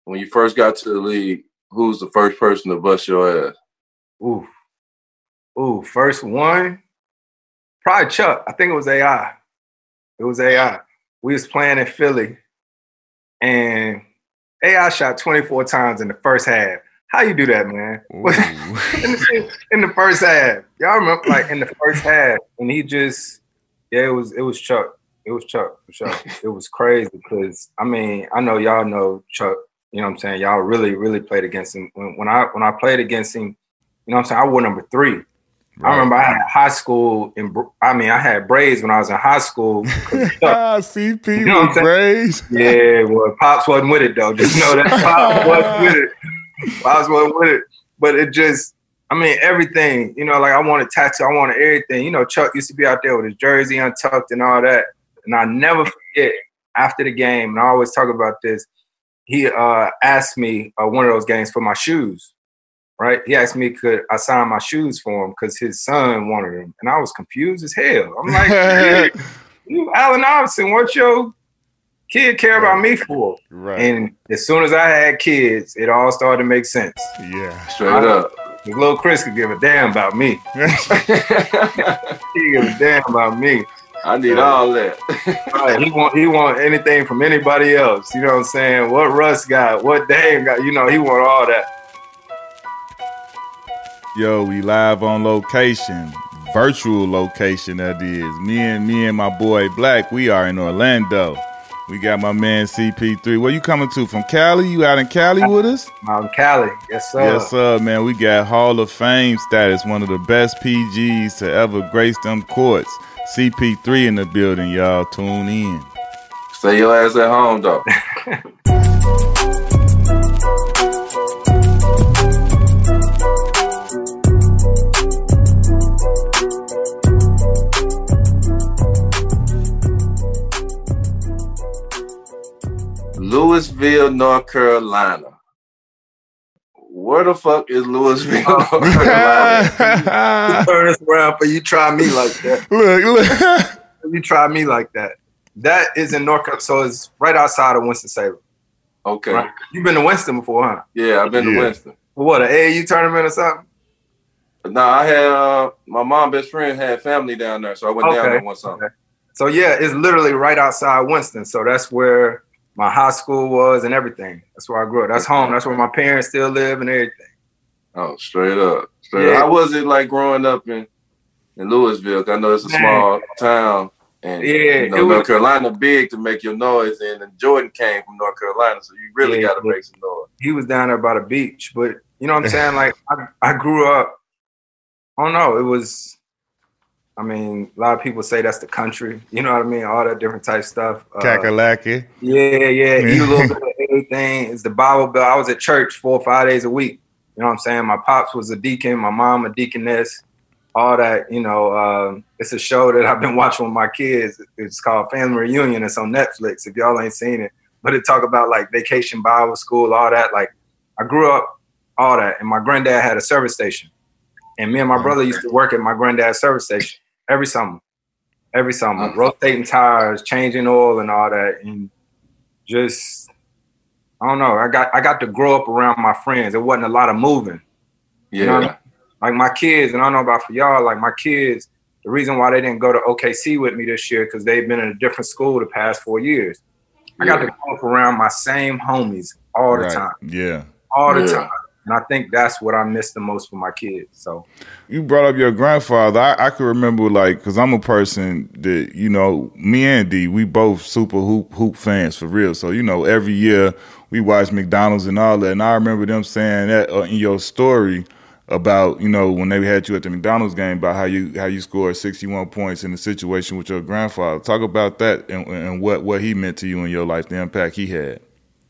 when you first got to the league, who was the first person to bust your ass? First one, probably Chuck. I think it was AI. It was AI. We was playing in Philly, and AI shot 24 times in the first half. How you do that, man? in the first half. Y'all remember, like, in the first half, and he just, it was Chuck. It was Chuck, for sure. It was crazy because, I mean, I know y'all know Chuck, you know what I'm saying? Y'all really, really played against him. When I played against him, you know what I'm saying? I wore number 3. Right. I remember I had high school, I had braids when I was in high school. CP you know with braids. Yeah, well, Pops wasn't with it, though. Just know that Pops wasn't with it. Pops wasn't with it. But it just, I mean, everything, you know, like I wanted tattoo, I wanted everything. You know, Chuck used to be out there with his jersey untucked and all that. And I never forget, after the game, and I always talk about this, he asked me one of those games for my shoes. Right? He asked me, could I sign my shoes for him because his son wanted them. And I was confused as hell. I'm like, hey, you Allen Iverson, what your kid care about me for? Right. And as soon as I had kids, it all started to make sense. Yeah. Straight up. Little Chris could give a damn about me. He give a damn about me. I need all that. Right. He want anything from anybody else. You know what I'm saying? What Russ got, what Dame got, you know, he want all that. Yo, we live on location, virtual location that is. Me and my boy Black, we are in Orlando. We got my man CP3. Where you coming to? From Cali? You out in Cali with us? I'm in Cali, yes sir. Yes sir, man. We got Hall of Fame status, one of the best PGs to ever grace them courts. CP3 in the building, y'all. Tune in. Stay your ass at home, though. Louisville, North Carolina. Where the fuck is Louisville, North Carolina? Turn this around for you try me like that. Look. You try me like that. That is in North Carolina, so it's right outside of Winston-Salem. Okay. Right? You've been to Winston before, huh? Yeah, I've been to Winston. What, an AAU tournament or something? No, I had, my mom's best friend had family down there, so I went down there one summer. Okay. So yeah, it's literally right outside Winston, so that's where my high school was and everything. That's where I grew up. That's home. That's where my parents still live and everything. Oh, straight up. Straight up. How was it like growing up in Louisville? I know it's a small town. And you know, North Carolina big to make your noise. And Jordan came from North Carolina, so you really got to make some noise. He was down there by the beach. But you know what I'm saying? Like, I grew up, I don't know, it was, I mean, a lot of people say that's the country. You know what I mean? All that different type stuff. Kakalaki. Yeah. Eat a little bit of everything. It's the Bible Belt. I was at church 4 or 5 days a week. You know what I'm saying? My pops was a deacon. My mom a deaconess. All that, you know. It's a show that I've been watching with my kids. It's called Family Reunion. It's on Netflix if y'all ain't seen it. But it talk about like Vacation Bible School, all that. Like, I grew up all that. And my granddad had a service station. And me and my brother used to work at my granddad's service station. Every summer, rotating tires, changing oil and all that. And just, I don't know, I got to grow up around my friends. It wasn't a lot of moving. Yeah. You know what I mean? Like my kids, and I don't know about for y'all, like my kids, the reason why they didn't go to OKC with me this year, because they've been in a different school the past 4 years. I got to grow up around my same homies all the time. Yeah. All the time. And I think that's what I miss the most for my kids. So you brought up your grandfather. I could remember, like, because I'm a person that, you know, me and D, we both super hoop fans for real. So, you know, every year we watch McDonald's and all that. And I remember them saying that in your story about, you know, when they had you at the McDonald's game, about how you scored 61 points in the situation with your grandfather. Talk about that and what he meant to you in your life, the impact he had.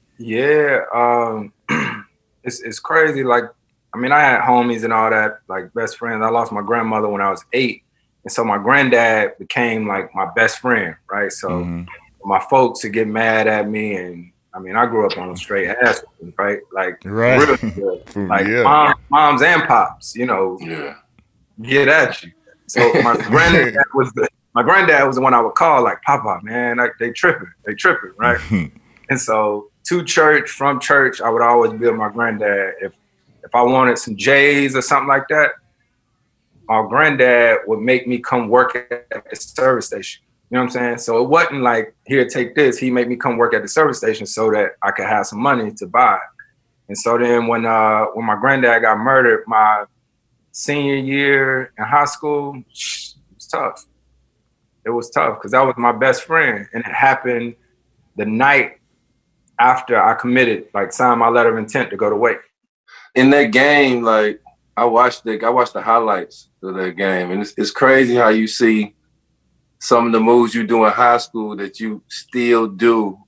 Yeah. It's crazy. Like, I mean, I had homies and all that, like best friends. I lost my grandmother when I was 8. And so my granddad became like my best friend, right? So my folks would get mad at me. And I mean, I grew up on a straight ass, right? Like, really good. Like moms and pops, you know, get at you. So my granddad was the one I would call like, Papa, man, like, they tripping, right? And so to church, from church, I would always be with my granddad. If I wanted some J's or something like that, my granddad would make me come work at the service station. You know what I'm saying? So it wasn't like, here, take this. He made me come work at the service station so that I could have some money to buy. And so then when my granddad got murdered, my senior year in high school, it was tough. It was tough because that was my best friend. And it happened the night after I committed, like signed my letter of intent to go to Wake. In that game, like I watched the highlights of that game, and it's crazy how you see some of the moves you do in high school that you still do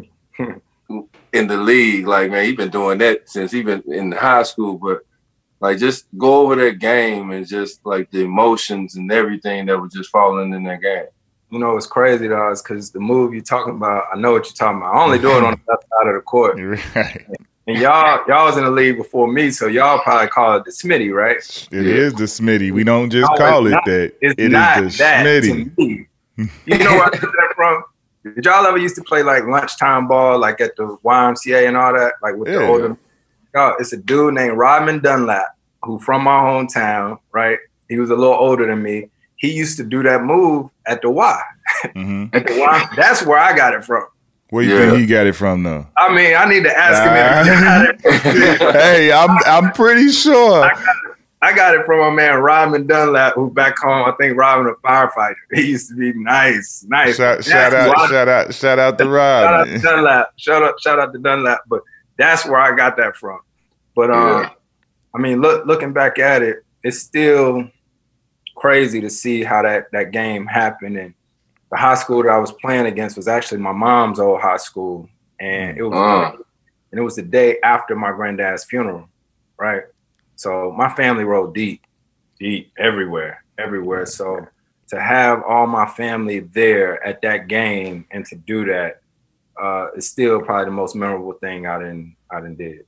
in the league. Like, man, you've been doing that since even in high school, but like just go over that game and just like the emotions and everything that was just falling in that game. You know, it's crazy though, is because the move you're talking about, I know what you're talking about. I only do it on the left side of the court. Right. And y'all was in the league before me, so y'all probably call it the Smitty, right? It is the Smitty. We don't just call it that. It not is the that Smitty. To me. You know where I get that from? Did y'all ever used to play like lunchtime ball, like at the YMCA and all that, like with the older? Y'all, it's a dude named Rodman Dunlap, who from my hometown, right? He was a little older than me. He used to do that move at the Y. Mm-hmm. At the Y, that's where I got it from. Where you think he got it from, though? I mean, I need to ask him if he got it. Hey, I'm pretty sure. I got it from my man Rodman Dunlap, who back home, I think Rodman a firefighter. He used to be nice. Shout out to Rodman. Shout out to Dunlap. But that's where I got that from. But I mean, looking back at it, it's still crazy to see how that game happened. And the high school that I was playing against was actually my mom's old high school, and it was the day after my granddad's funeral, right? So my family rolled deep everywhere. So to have all my family there at that game and to do that is still probably the most memorable thing I done did.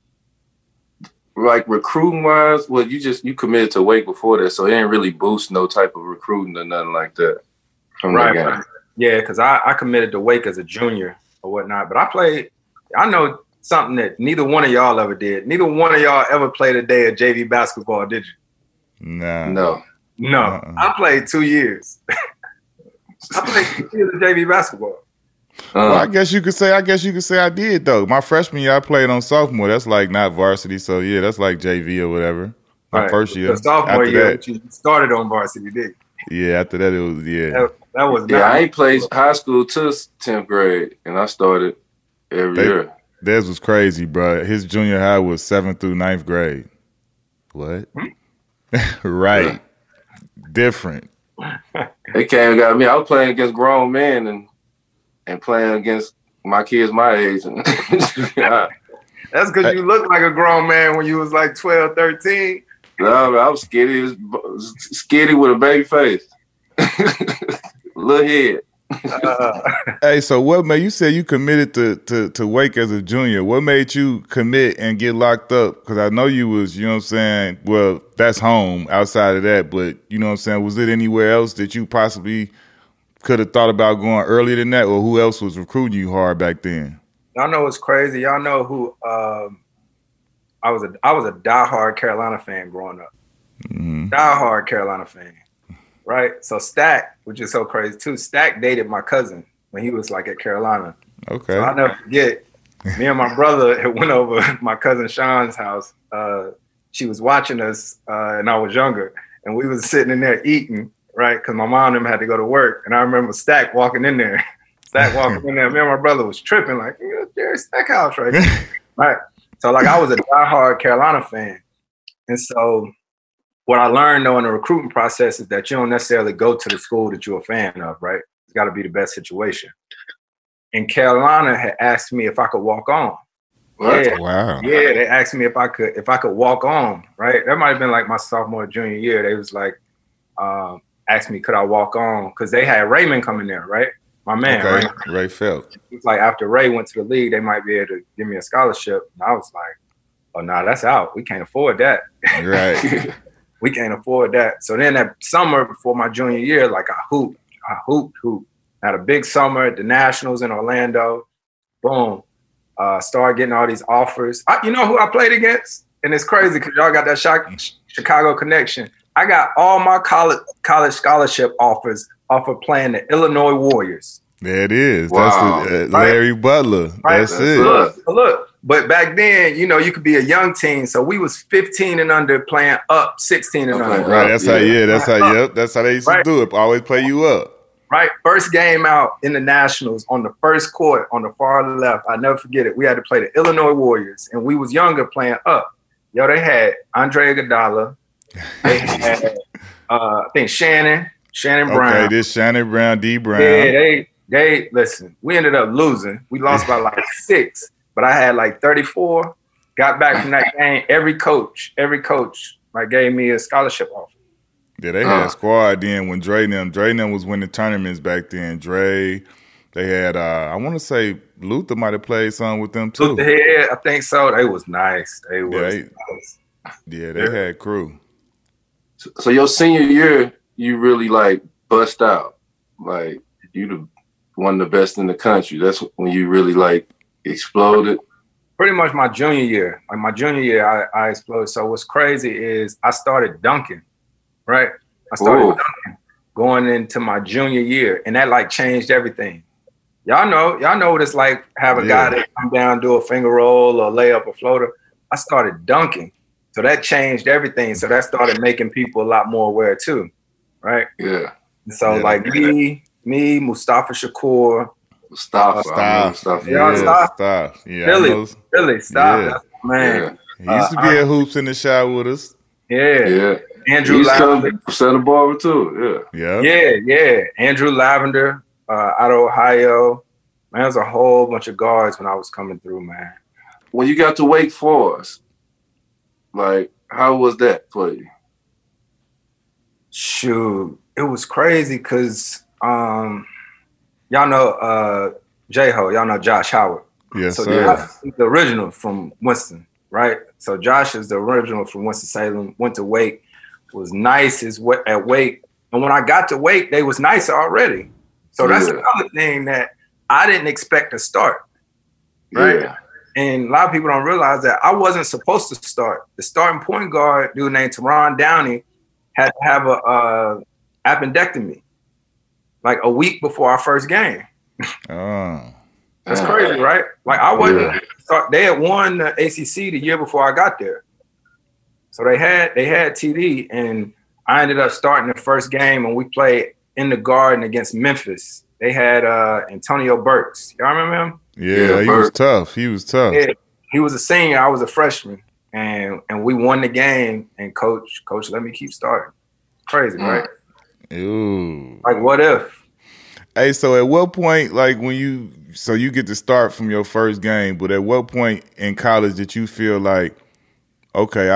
Like recruiting wise, well, you committed to Wake before that, so it didn't really boost no type of recruiting or nothing like that. Right. Yeah, because I committed to Wake as a junior or whatnot, but I know something that neither one of y'all ever did. Neither one of y'all ever played a day of JV basketball, did you? No. I played 2 years. I played 2 years of JV basketball. Well, I guess you could say I did though. My freshman year I played on sophomore. That's like not varsity, so yeah, that's like JV or whatever. My first year. The sophomore year, you started on varsity, did you? Yeah, after that it was That was I ain't played high school till 10th grade, and I started every year. Theirs was crazy, bro. His junior high was 7th through 9th grade. What? Right. Yeah. Different. They came and got me. I was playing against grown men and playing against my kids my age. That's because you looked like a grown man when you was like 12, 13. No, I was skinny with a baby face. Little head. Hey, so what made you say you committed to Wake as a junior? What made you commit and get locked up? Because I know you was, you know what I'm saying, well, that's home outside of that, but you know what I'm saying, was it anywhere else that you possibly could have thought about going earlier than that, or who else was recruiting you hard back then? Y'all know what's crazy? Y'all know who I was a diehard Carolina fan growing up. Mm-hmm. Diehard Carolina fan. Right? So Stack, which is so crazy too, Stack dated my cousin when he was like at Carolina. Okay. So I'll never forget, me and my brother had went over my cousin Sean's house. She was watching us and I was younger, and we was sitting in there eating, right? Because my mom and them had to go to work. And I remember Stack walking in there. Me and my brother was tripping like, Jerry Stackhouse right there. Right. So like I was a diehard Carolina fan. And so what I learned though in the recruiting process is that you don't necessarily go to the school that you're a fan of, right? It's got to be the best situation. And Carolina had asked me if I could walk on. What? Yeah. Wow. Yeah, they asked me if I could walk on, right? That might have been like my sophomore, junior year. They was like, asked me could I walk on because they had Raymond coming there, right? My man, okay. Ray Felt. It's like after Ray went to the league, they might be able to give me a scholarship. And I was like, oh, nah, that's out. We can't afford that. Right. We can't afford that. So then that summer before my junior year, like I hooped. Had a big summer at the Nationals in Orlando. Boom. Started getting all these offers. You know who I played against? And it's crazy because y'all got that Chicago connection. I got all my college scholarship offers off of playing the Illinois Warriors. There it is. Wow. That's Larry Butler. Right. That's it. Look. But back then, you know, you could be a young team. So we was 15 and under playing up 16 and under. Right. That's how they used to do it. Always play you up. Right. First game out in the Nationals on the first court on the far left. I'll never forget it. We had to play the Illinois Warriors, and we was younger playing up. Yo, they had Andre Iguodala. They had, I think, Shannon Brown. Okay, this Shannon Brown, D. Brown. Yeah, they listen, we ended up losing. We lost by like 6, but I had like 34. Got back from that game. Every coach like gave me a scholarship offer. Yeah, they had a squad then when Dre them was winning tournaments back then. Dre, they had I want to say Luther might have played some with them too. Yeah, I think so. They was nice. They had crew. So your senior year, you really like bust out. Like you one of the best in the country. That's when you really like exploded. Pretty much my junior year. Like my junior year, I exploded. So what's crazy is I started dunking. Right, I started dunking going into my junior year, and that like changed everything. Y'all know what it's like. Have a guy that come down, do a finger roll or lay up a floater. I started dunking, so that changed everything. So that started making people a lot more aware too, right? Yeah. So like me, Mustafa Shakur, Mustafa. Billy, stop, man. He used to be at Hoops in the shower with us. Yeah. Andrew Lavender. Santa Barbara too, yeah. Andrew Lavender out of Ohio. Man, there was a whole bunch of guards when I was coming through, man. When you got to Wake Forest, like, how was that for you? Shoot, it was crazy because y'all know J-Ho, y'all know Josh Howard. Yes, so sir. He's the original from Winston, right? So Josh is the original from Winston-Salem, went to Wake. Was nice at Wake, and when I got to Wake, they was nicer already. So that's another thing that I didn't expect to start, right? Yeah. And a lot of people don't realize that I wasn't supposed to start. The starting point guard, dude named Teron Downey, had to have a appendectomy, like a week before our first game. Oh, that's crazy, right? Like I wasn't. They had won the ACC the year before I got there. So they had TD, and I ended up starting the first game, and we played in the Garden against Memphis. They had Antonio Burks. Y'all remember him? Yeah, he was tough. Yeah, he was a senior. I was a freshman, and we won the game. And coach let me keep starting. Crazy, right? Ooh. Like what if? Hey, so at what point, like when you get to start from your first game, but at what point in college did you feel like, okay,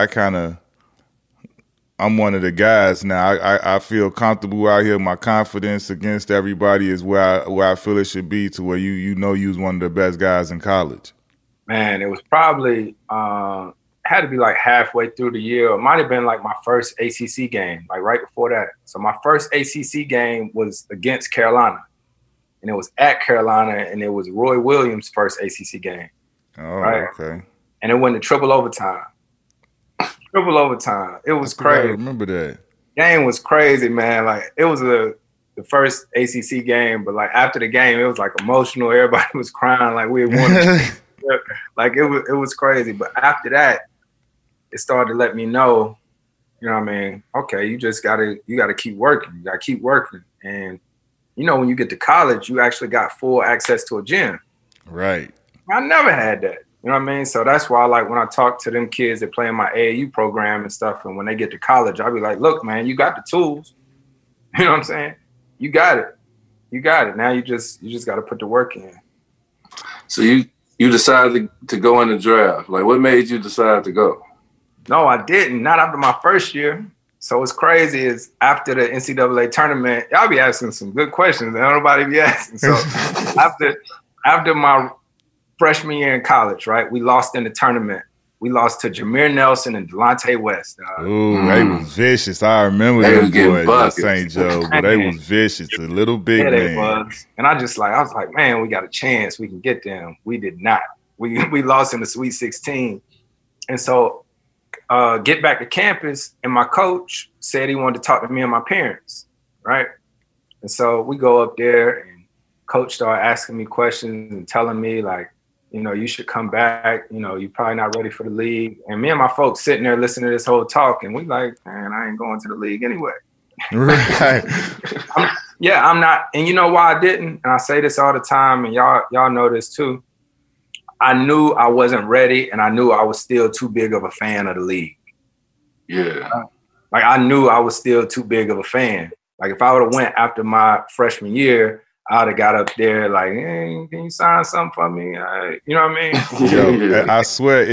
I'm one of the guys now. I feel comfortable out here. My confidence against everybody is where I feel it should be, to where you was one of the best guys in college. Man, it was probably had to be like halfway through the year. It might have been like my first ACC game, like right before that. So my first ACC game was against Carolina, and it was at Carolina, and it was Roy Williams' first ACC game. Oh, right? Okay. And it went to triple overtime. It was crazy. I remember that. Game was crazy, man. Like it was the first ACC game, but like after the game, it was like emotional. Everybody was crying, like we had won. Like it was crazy. But after that, it started to let me know, you know what I mean? Okay, you gotta keep working. You gotta keep working. And you know, when you get to college, you actually got full access to a gym. Right. I never had that. You know what I mean? So that's why, like, when I talk to them kids that play in my AAU program and stuff, and when they get to college, I'll be like, look, man, you got the tools. You know what I'm saying? You got it. Now you just got to put the work in. So you decided to go in the draft. Like, what made you decide to go? No, I didn't. Not after my first year. So what's crazy is after the NCAA tournament, y'all be asking some good questions that nobody be asking. So after my freshman year in college, right? We lost in the tournament We lost to Jameer Nelson and Delonte West. They was vicious. I remember them boys at St. Joe, but they was vicious. A little big man. They was. And I was like, man, we got a chance. We can get them. We did not. We lost in the Sweet 16. And so get back to campus, and my coach said he wanted to talk to me and my parents, right? And so we go up there, and coach started asking me questions and telling me, like, you know, you should come back. You know, you're probably not ready for the league. And me and my folks sitting there listening to this whole talk, and we like, man, I ain't going to the league anyway. Right. I'm not. And you know why I didn't? And I say this all the time, and y'all know this too. I knew I wasn't ready, and I knew I was still too big of a fan of the league. Yeah. Like, I knew I was still too big of a fan. Like, if I would have went after my freshman year, I'd have got up there like, hey, can you sign something for me? You know what I mean? Yo, I swear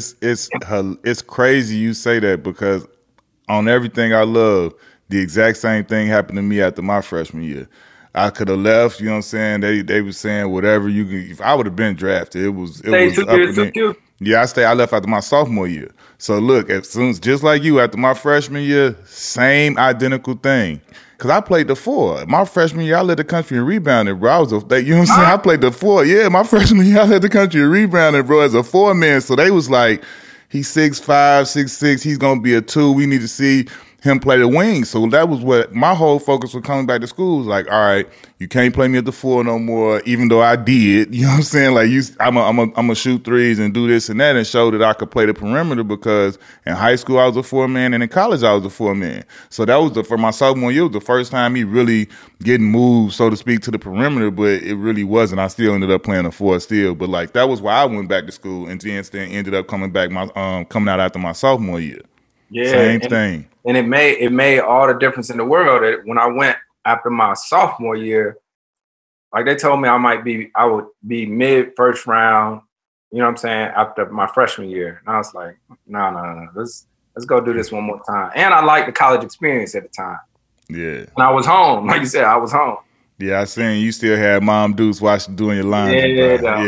it's crazy you say that, because on Everything I Love, the exact same thing happened to me after my freshman year. I could have left, you know what I'm saying? They were saying whatever you can. If I would have been drafted, it was up and in. Yeah, I left after my sophomore year. So look, just like you, after my freshman year, same identical thing. Cause I played the 4. My freshman year, I led the country in rebounding, bro. You know what I'm saying? I played the 4. Yeah, my freshman year, I led the country in rebounding, bro, as a 4-man. So they was like, he's 6'5", 6'6", he's gonna be a 2. We need to see him play the wing. So that was what my whole focus was coming back to school. Was like, all right, you can't play me at the 4 no more, even though I did. You know what I'm saying? Like, I'm a shoot threes and do this and that, and show that I could play the perimeter, because in high school I was a 4-man, and in college I was a 4-man. So that was for my sophomore year, was the first time me really getting moved, so to speak, to the perimeter, but it really wasn't. I still ended up playing a 4 still. But like, that was why I went back to school, and then ended up coming back coming out after my sophomore year. Yeah, same thing. And it made all the difference in the world that when I went after my sophomore year, like, they told me I would be mid first round, you know what I'm saying, after my freshman year. And I was like, no. Let's go do this one more time. And I liked the college experience at the time. Yeah. And I was home. Like you said, I was home. Yeah, I seen you still had Mom Deuce doing your laundry.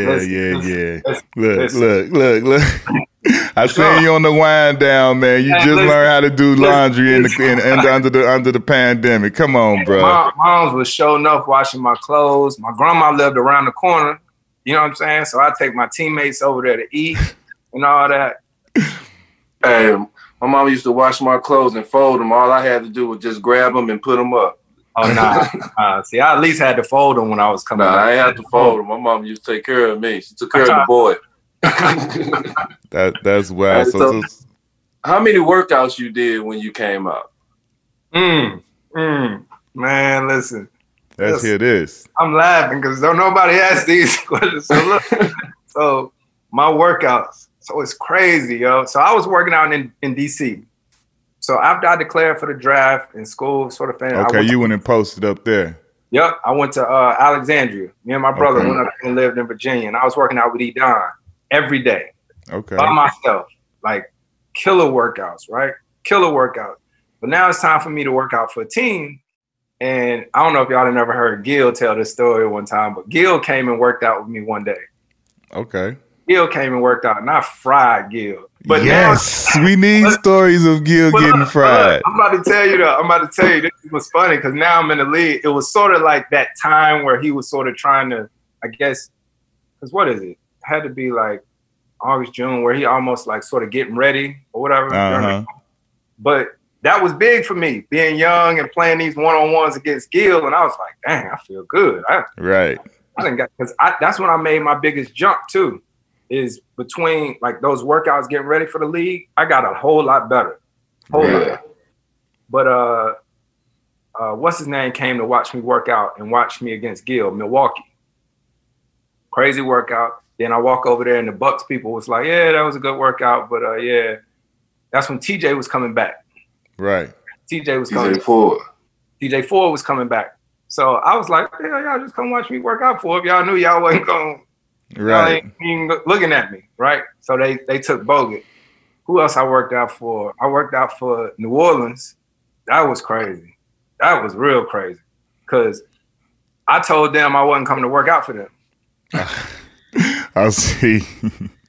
Yeah. Look. I seen you on the wind down, man. You just learned how to do laundry under the pandemic. Come on, bro. Moms was showing up washing my clothes. My grandma lived around the corner. You know what I'm saying? So I take my teammates over there to eat and all that. Hey, my mom used to wash my clothes and fold them. All I had to do was just grab them and put them up. Oh, nah. See, I at least had to fold them when I was coming. I ain't had to fold them. My mom used to take care of me. She took care of the boy. That's wild. So, how many workouts you did when you came out? Man, listen. Let's hear this. I'm laughing because don't nobody ask these questions. So look, so my workouts. So it's crazy, yo. So I was working out in DC. So after I declared for the draft in school, sort of thing. Okay, you went and posted up there. Yep, I went to Alexandria. Me and my brother went up and lived in Virginia, and I was working out with E-Don every day. Okay. By myself. Like, killer workouts, right? Killer workouts. But now it's time for me to work out for a team. And I don't know if y'all have never heard Gil tell this story one time, but Gil came and worked out with me one day. Okay. Gil came and worked out, and I fried Gil. But yes, we need stories of Gil getting fried. I'm about to tell you this was funny because now I'm in the league. It was sort of like that time where he was sort of trying to, I guess, because what is it? It had to be like August, June, where he almost like sort of getting ready or whatever. Uh-huh. But that was big for me, being young and playing these one-on-ones against Gil. And I was like, dang, I feel good. Right. Because that's when I made my biggest jump too, is between like those workouts getting ready for the league. I got a whole lot better. Lot. But what's his name came to watch me work out and watch me against Gil, Milwaukee. Crazy workout. Then I walk over there and the Bucks people was like, yeah, that was a good workout. But yeah, that's when TJ was coming back. Right. TJ was coming. TJ Ford was coming back. So I was like, yeah, y'all just come watch me work out for it. Y'all knew y'all wasn't going. Right. Y'all ain't looking at me, right? So they took Bogut. Who else I worked out for? I worked out for New Orleans. That was crazy. That was real crazy. Because I told them I wasn't coming to work out for them. I see.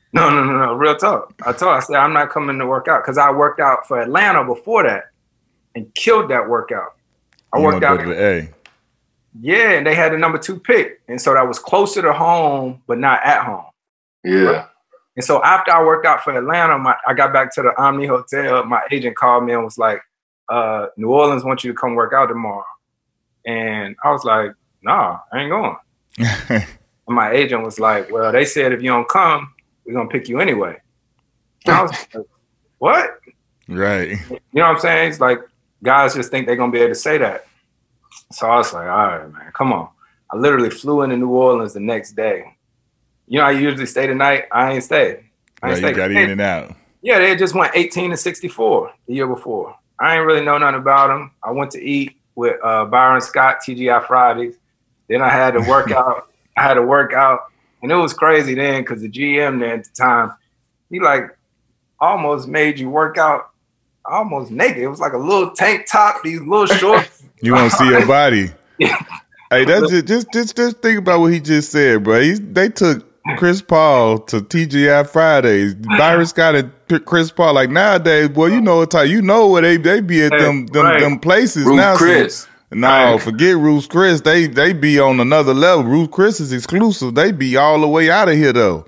No. Real talk. I said, I'm not coming to work out because I worked out for Atlanta before that and killed that workout. I worked out. To the A. Yeah, and they had the number 2 pick. And so that was closer to home, but not at home. Yeah. Right? And so after I worked out for Atlanta, I got back to the Omni Hotel. My agent called me and was like, New Orleans wants you to come work out tomorrow. And I was like, nah, I ain't going. And my agent was like, well, they said if you don't come, we're going to pick you anyway. And I was like, what? Right. You know what I'm saying? It's like guys just think they're going to be able to say that. So I was like, all right, man, come on. I literally flew into New Orleans the next day. You know, I usually stay the night. I ain't stayed. You got in and out. Yeah, they just went 18-64 the year before. I ain't really know nothing about them. I went to eat with Byron Scott, TGI Fridays. Then I had to work out. And it was crazy then because the GM there at the time, he like almost made you work out almost naked. It was like a little tank top, these little shorts. You want to see your body. Hey, that's just think about what he just said, bro. They took Chris Paul to TGI Fridays, Byron Scott and Chris Paul. Like nowadays, boy, you know what time? You know where they be at them places Ruth now. Chris. No, forget Ruth Chris. They be on another level. Ruth Chris is exclusive. They be all the way out of here though.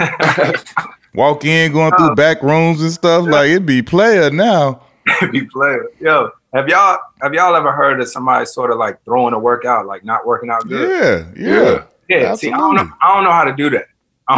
Walk in, going through back rooms and stuff. Like it be player now. Be player. Yo, have y'all ever heard of somebody sort of like throwing a workout, like not working out good? Yeah. See, I don't know how to do that.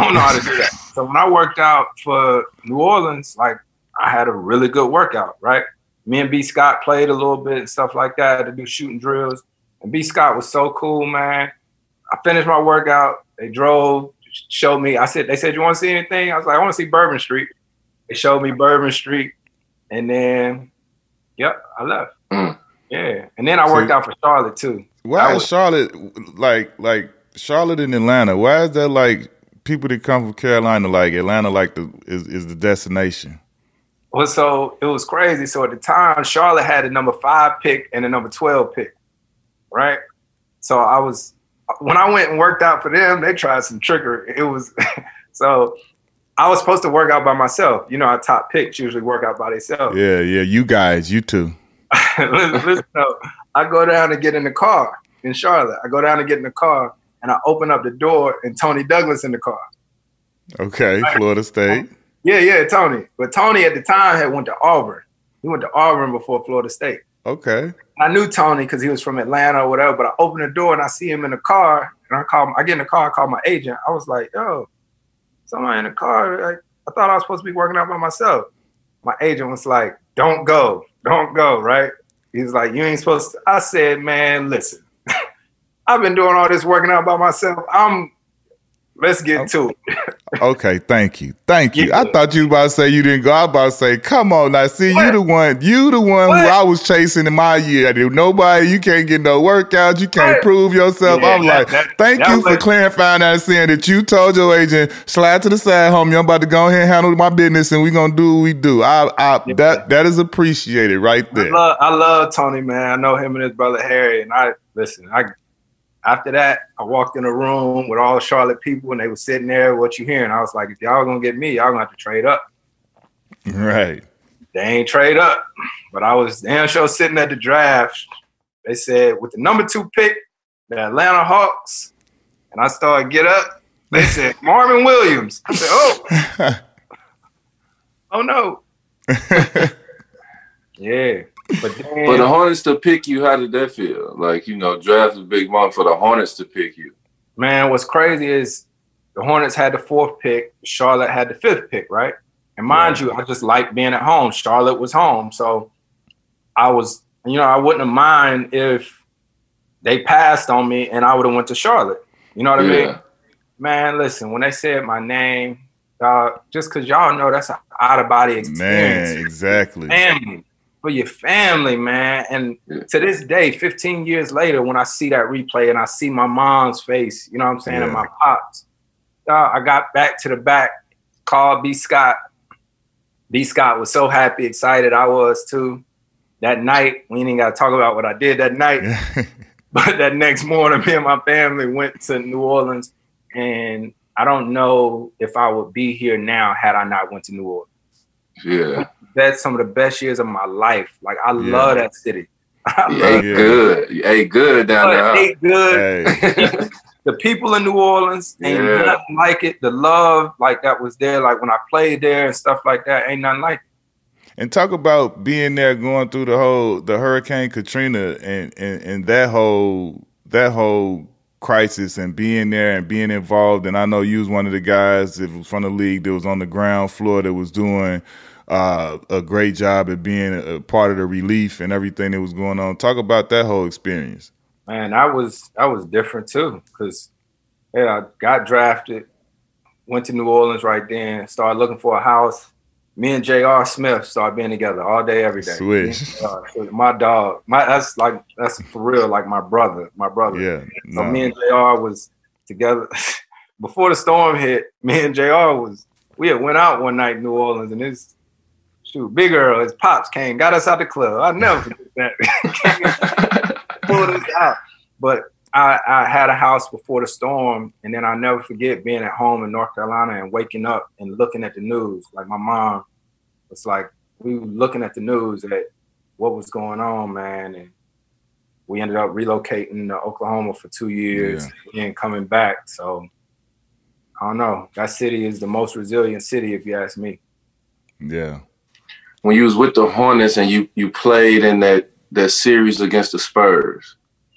So when I worked out for New Orleans, like I had a really good workout, right? Me and B. Scott played a little bit and stuff like that to do shooting drills. And B. Scott was so cool, man. I finished my workout. They drove, showed me. They said, you want to see anything? I was like, I want to see Bourbon Street. They showed me Bourbon Street. And then, yep, I left. Yeah. And then I worked out for Charlotte too. Why is Charlotte like Charlotte and Atlanta? Why is that like people that come from Carolina, like Atlanta, like is the destination? Well, so it was crazy. So at the time, Charlotte had the number 5 pick and the number 12 pick, right? So when I went and worked out for them, they tried some trickery. It was, so I was supposed to work out by myself. You know, our top picks usually work out by themselves. Yeah, you guys, you too. Listen, I go down to get in the car in Charlotte. And I open up the door and Tony Douglas in the car. Okay, right. Florida State. Yeah, Tony. But Tony at the time had went to Auburn. He went to Auburn before Florida State. Okay. I knew Tony because he was from Atlanta or whatever, but I opened the door and I see him in the car. And I get in the car, I call my agent. I was like, yo, somebody in the car. Like, I thought I was supposed to be working out by myself. My agent was like, don't go, right? He's like, you ain't supposed to. I said, man, listen, I've been doing all this working out by myself. Let's get to it. Okay, thank you. Yeah. I thought you were about to say you didn't go. I was about to say, come on now. See, you the one who I was chasing in my year. Nobody, you can't get no workout. You can't prove yourself. Yeah, I'm thank you for clarifying that, saying that you told your agent, slide to the side, homie. I'm about to go ahead and handle my business and we're going to do what we do. That is appreciated right there. I love Tony, man. I know him and his brother Harry. And after that, I walked in a room with all the Charlotte people and they were sitting there, what you hearing? I was like, if y'all gonna get me, y'all gonna have to trade up. Right. They ain't trade up. But I was damn sure sitting at the draft. They said, with the number 2 pick, the Atlanta Hawks, and I started get up, they said, Marvin Williams. I said, oh no. Yeah. But the Hornets to pick you, how did that feel? Like, draft is a big month for the Hornets to pick you. Man, what's crazy is the Hornets had the 4th pick, Charlotte had the 5th pick, right? And mind you, I just like being at home. Charlotte was home. So I was, I wouldn't have mind if they passed on me and I would have went to Charlotte. You know what I mean? Man, listen, when they said my name, just because y'all know that's an out-of-body experience. Man, exactly. Family. For your family, man. And to this day, 15 years later, when I see that replay and I see my mom's face, you know what I'm saying, and my pops, I got back to the back, called B. Scott. B. Scott was so happy, excited. I was too. That night, we ain't got to talk about what I did that night. But that next morning, me and my family went to New Orleans and I don't know if I would be here now had I not went to New Orleans. Yeah. That's some of the best years of my life. Like, I love that city. You ate good down there. Ate good. Hey. The people in New Orleans ain't nothing like it. The love like that was there. Like when I played there and stuff like that, ain't nothing like it. And talk about being there, going through the Hurricane Katrina and that whole crisis, and being there and being involved. And I know you was one of the guys that was from the league that was on the ground floor that was doing a great job at being a part of the relief and everything that was going on. Talk about that whole experience. Man, that was different too, because I got drafted, went to New Orleans right then, started looking for a house. Me and J.R. Smith started being together all day, every day. Swish. My dog, that's for real, like my brother. Yeah. So me and J.R. was together before the storm hit. Me and J.R. we had went out one night in New Orleans, and Big Earl, his pops came, got us out the club. I'll never forget that. Pulled us out. But I had a house before the storm, and then I'll never forget being at home in North Carolina and waking up and looking at the news. Like my mom was like, we were looking at the news at what was going on, man. And we ended up relocating to Oklahoma for 2 years and coming back. So I don't know. That city is the most resilient city, if you ask me. Yeah. When you was with the Hornets and you played in that series against the Spurs,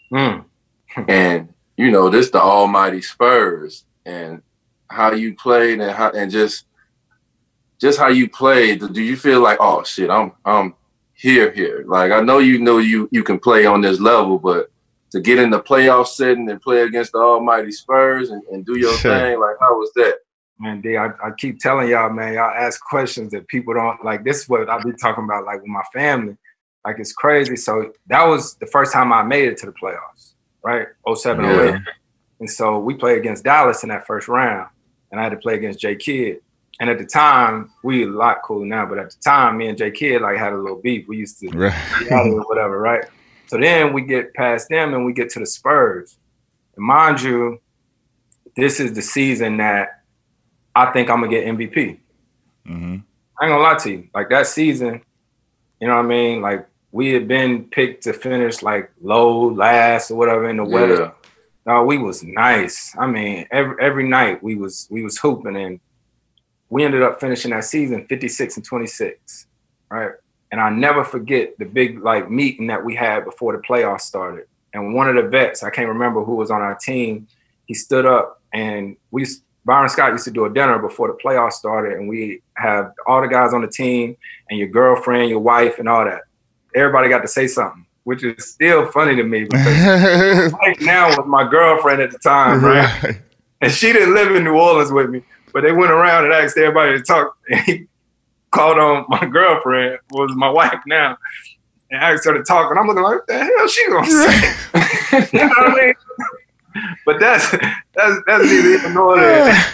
and this the almighty Spurs, and how you played and just how you played, do you feel like, oh shit, I'm here? Like, I know you can play on this level, but to get in the playoff setting and play against the almighty Spurs and do your thing, like, how was that? Man, D, I keep telling y'all, man, y'all ask questions that people don't like. This is what I be talking about, like with my family. Like, it's crazy. So that was the first time I made it to the playoffs, right? 07, 08. And so we played against Dallas in that first round, and I had to play against J Kidd. And at the time, we were a lot cooler now, but at the time, me and J Kidd like had a little beef. We used to be out or whatever, right? So then we get past them and we get to the Spurs. And mind you, this is the season that I think I'm gonna get MVP. I ain't gonna lie to you. Like, that season, you know what I mean? Like, we had been picked to finish like low, last, or whatever in the West. No, we was nice. I mean, every night we was hooping, and we ended up finishing that season 56-26, right? And I never forget the big like meeting that we had before the playoffs started. And one of the vets, I can't remember who was on our team, he stood up, and Byron Scott used to do a dinner before the playoffs started, and we have all the guys on the team and your girlfriend, your wife, and all that. Everybody got to say something, which is still funny to me because right now was my girlfriend at the time, right? And she didn't live in New Orleans with me, but they went around and asked everybody to talk. And he called on my girlfriend, who was my wife now, and asked her to talk. And I'm looking like, what the hell she gonna say? You know what I mean? But that's neither even nor there.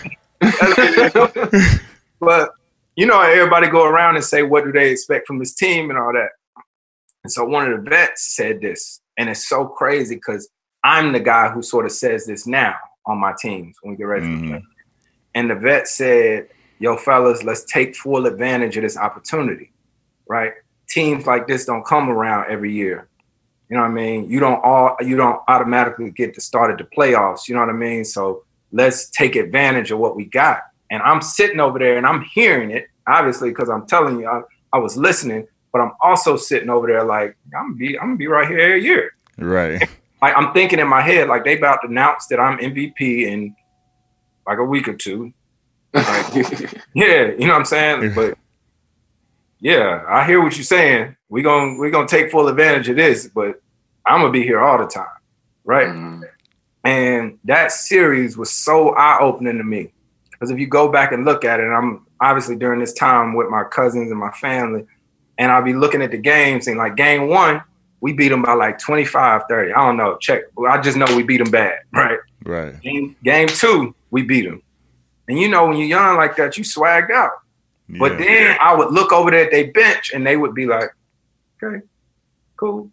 But everybody go around and say, what do they expect from this team and all that. And so one of the vets said this, and it's so crazy because I'm the guy who sort of says this now on my teams when we get ready to play. And the vet said, yo, fellas, let's take full advantage of this opportunity, right? Teams like this don't come around every year. You know what I mean? You don't automatically get to start at the playoffs. You know what I mean? So let's take advantage of what we got. And I'm sitting over there and I'm hearing it, obviously, because I'm telling you, I was listening, but I'm also sitting over there like, I'm gonna be right here every year. Right. Like, I'm thinking in my head, like, they about to announce that I'm MVP in like a week or two. Like, yeah, you know what I'm saying? But yeah, I hear what you're saying. We're gonna take full advantage of this, but I'm gonna be here all the time, right? And that series was so eye-opening to me. Because if you go back and look at it, and I'm obviously during this time with my cousins and my family, and I'll be looking at the games and like game 1, we beat them by like 25, 30. I don't know. Check. I just know we beat them bad, right? Right. Game 2, we beat them. And when you're young like that, you swagged out. Yeah. But then I would look over there at their bench and they would be like, okay, cool.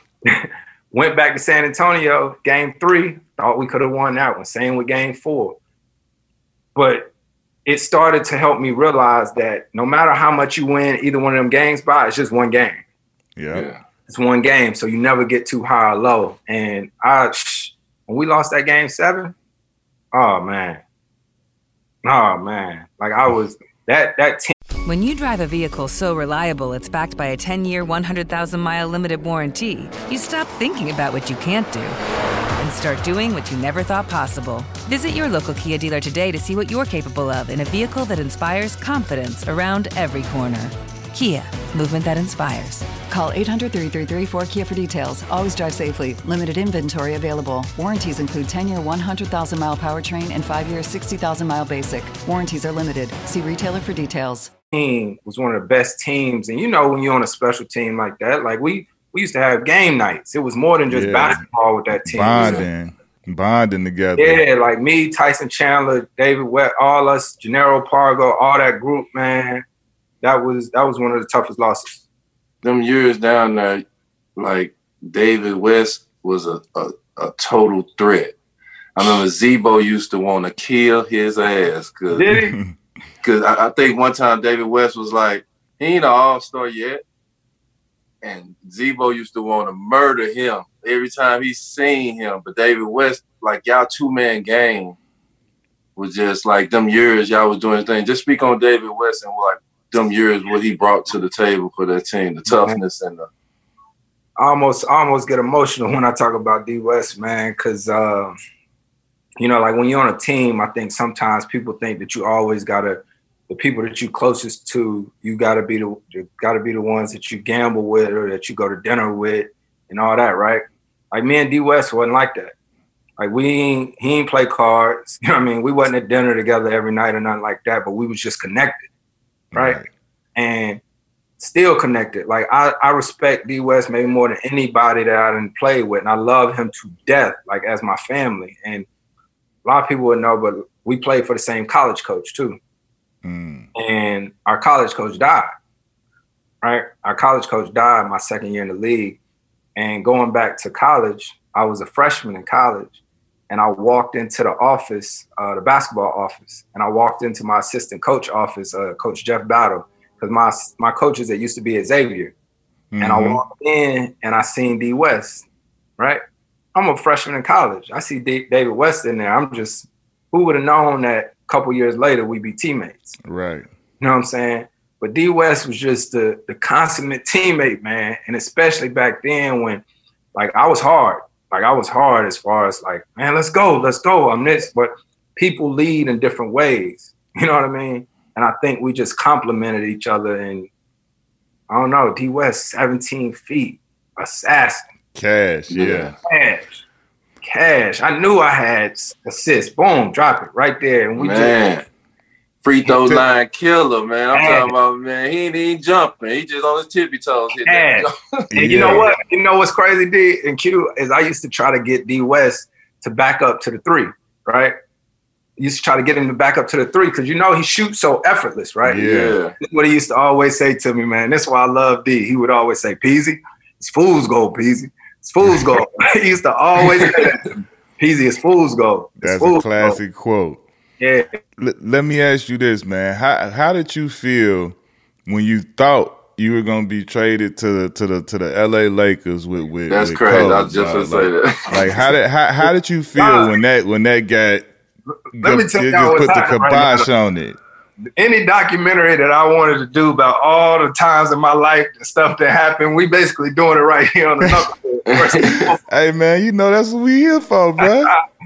Went back to San Antonio, game 3, thought we could have won that one. Same with game 4. But it started to help me realize that no matter how much you win either one of them games by, it's just one game. Yeah. It's one game, so you never get too high or low. And when we lost that game 7, oh man. Like I was that team. When you drive a vehicle so reliable it's backed by a 10-year, 100,000-mile limited warranty, you stop thinking about what you can't do and start doing what you never thought possible. Visit your local Kia dealer today to see what you're capable of in a vehicle that inspires confidence around every corner. Kia, movement that inspires. Call 800-333-4KIA for details. Always drive safely. Limited inventory available. Warranties include 10-year 100,000-mile powertrain and 5-year 60,000-mile basic. Warranties are limited. See retailer for details. Team was one of the best teams. And when you're on a special team like that, like we used to have game nights. It was more than just basketball with that team. Bonding together. Yeah, like me, Tyson Chandler, David West, all us, Gennaro Pargo, all that group, man. That was one of the toughest losses. Them years down there, like David West was a total threat. I remember Zebo used to want to kill his ass. Did he? Because I think one time David West was like, he ain't an all-star yet. And Zebo used to want to murder him every time he seen him. But David West, like y'all 2-man game was just like them years y'all was doing things. Just speak on David West and like them years what he brought to the table for that team, the toughness and the. I almost get emotional when I talk about D West, man, because like when you're on a team, I think sometimes people think that you always gotta, the people that you closest to, you gotta be the ones that you gamble with or that you go to dinner with and all that, right? Like me and D West wasn't like that. Like he ain't play cards, you know what I mean? We wasn't at dinner together every night or nothing like that, but we was just connected. Right. And still connected. Like I respect D West maybe more than anybody that I didn't play with. And I love him to death, like as my family. And a lot of people would know, but we played for the same college coach too. And our college coach died. Right. Our college coach died my second year in the league. And going back to college, I was a freshman in college. And I walked into the office, the basketball office, and I walked into my assistant coach office, Coach Jeff Battle, because my coaches that used to be at Xavier. And I walked in and I seen D West, right? I'm a freshman in college. I see David West in there. I'm just, who would have known that a couple years later we'd be teammates? Right. You know what I'm saying? But D West was just the consummate teammate, man. And especially back then when, like, I was hard. Like I was hard as far as like, man, let's go. I'm this, but people lead in different ways. You know what I mean? And I think we just complimented each other. And I don't know, D West, 17 feet, assassin. Cash, yeah. Cash. I knew I had assists. Boom, drop it right there. And we just free throw line killer, man. I'm talking about, man, he ain't even jumping. He just on his tippy toes. And you know what? You know what's crazy, D and Q, is I used to try to get D West to back up to the 3, right? Used to try to get him to back up to the 3 because he shoots so effortless, right? Yeah. That's what he used to always say to me, man. That's why I love D. He would always say, Peasy, it's fool's gold, Peasy. It's fool's gold. He used to always say that to me. Peasy, it's fool's gold. That's a classic quote. Yeah. Let me ask you this, man. How did you feel when you thought you were gonna be traded to the LA Lakers with That's with crazy. Kobe, I was just gonna say that. Like how did you feel when that got Let me tell y'all put what's the happening kibosh right on it? Any documentary that I wanted to do about all the times in my life, the stuff that happened, we basically doing it right here on the Knucklehead. Hey man, that's what we here for, bro.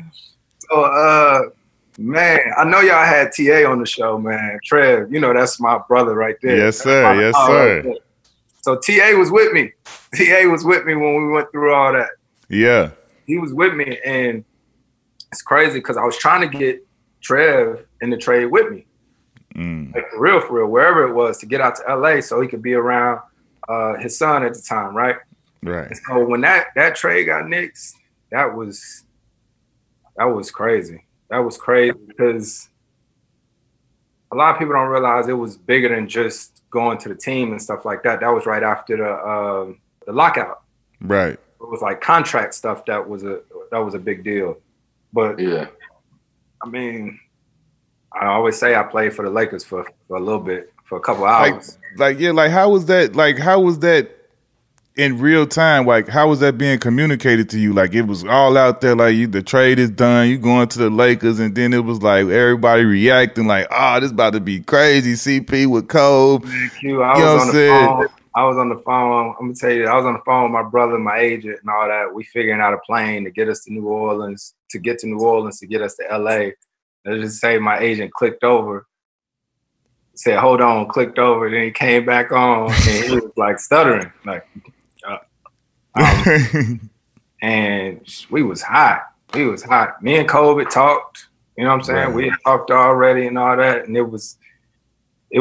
So man, I know y'all had TA on the show, man. Trev, that's my brother right there. Yes, sir. Yes, sir. Right, so TA was with me. TA was with me when we went through all that. Yeah. He was with me, and it's crazy because I was trying to get Trev in the trade with me. Like for real, wherever it was, to get out to LA so he could be around his son at the time, right? Right. And so when that trade got nixed, that was crazy. That was crazy because a lot of people don't realize it was bigger than just going to the team and stuff like that. That was right after the lockout. Right. It was like contract stuff that was a big deal. But yeah, I mean, I always say I played for the Lakers for a little bit, for a couple hours. Like how was that? Like, how was that in real time? Like, how was that being communicated to you? Like, it was all out there. Like, the trade is done. You going to the Lakers, and then it was like everybody reacting like, "Oh, this about to be crazy." CP with Kobe. I was on the phone. I'm gonna tell you, I was on the phone with my brother, my agent, and all that. We figuring out a plane to get us to New Orleans, to get us to LA. Let's just say my agent clicked over, said, "Hold on," clicked over, then he came back on, and he was like stuttering, like, and we was hot. Me and Kobe talked. You know what I'm saying? Right. We had talked already and all that, and it was a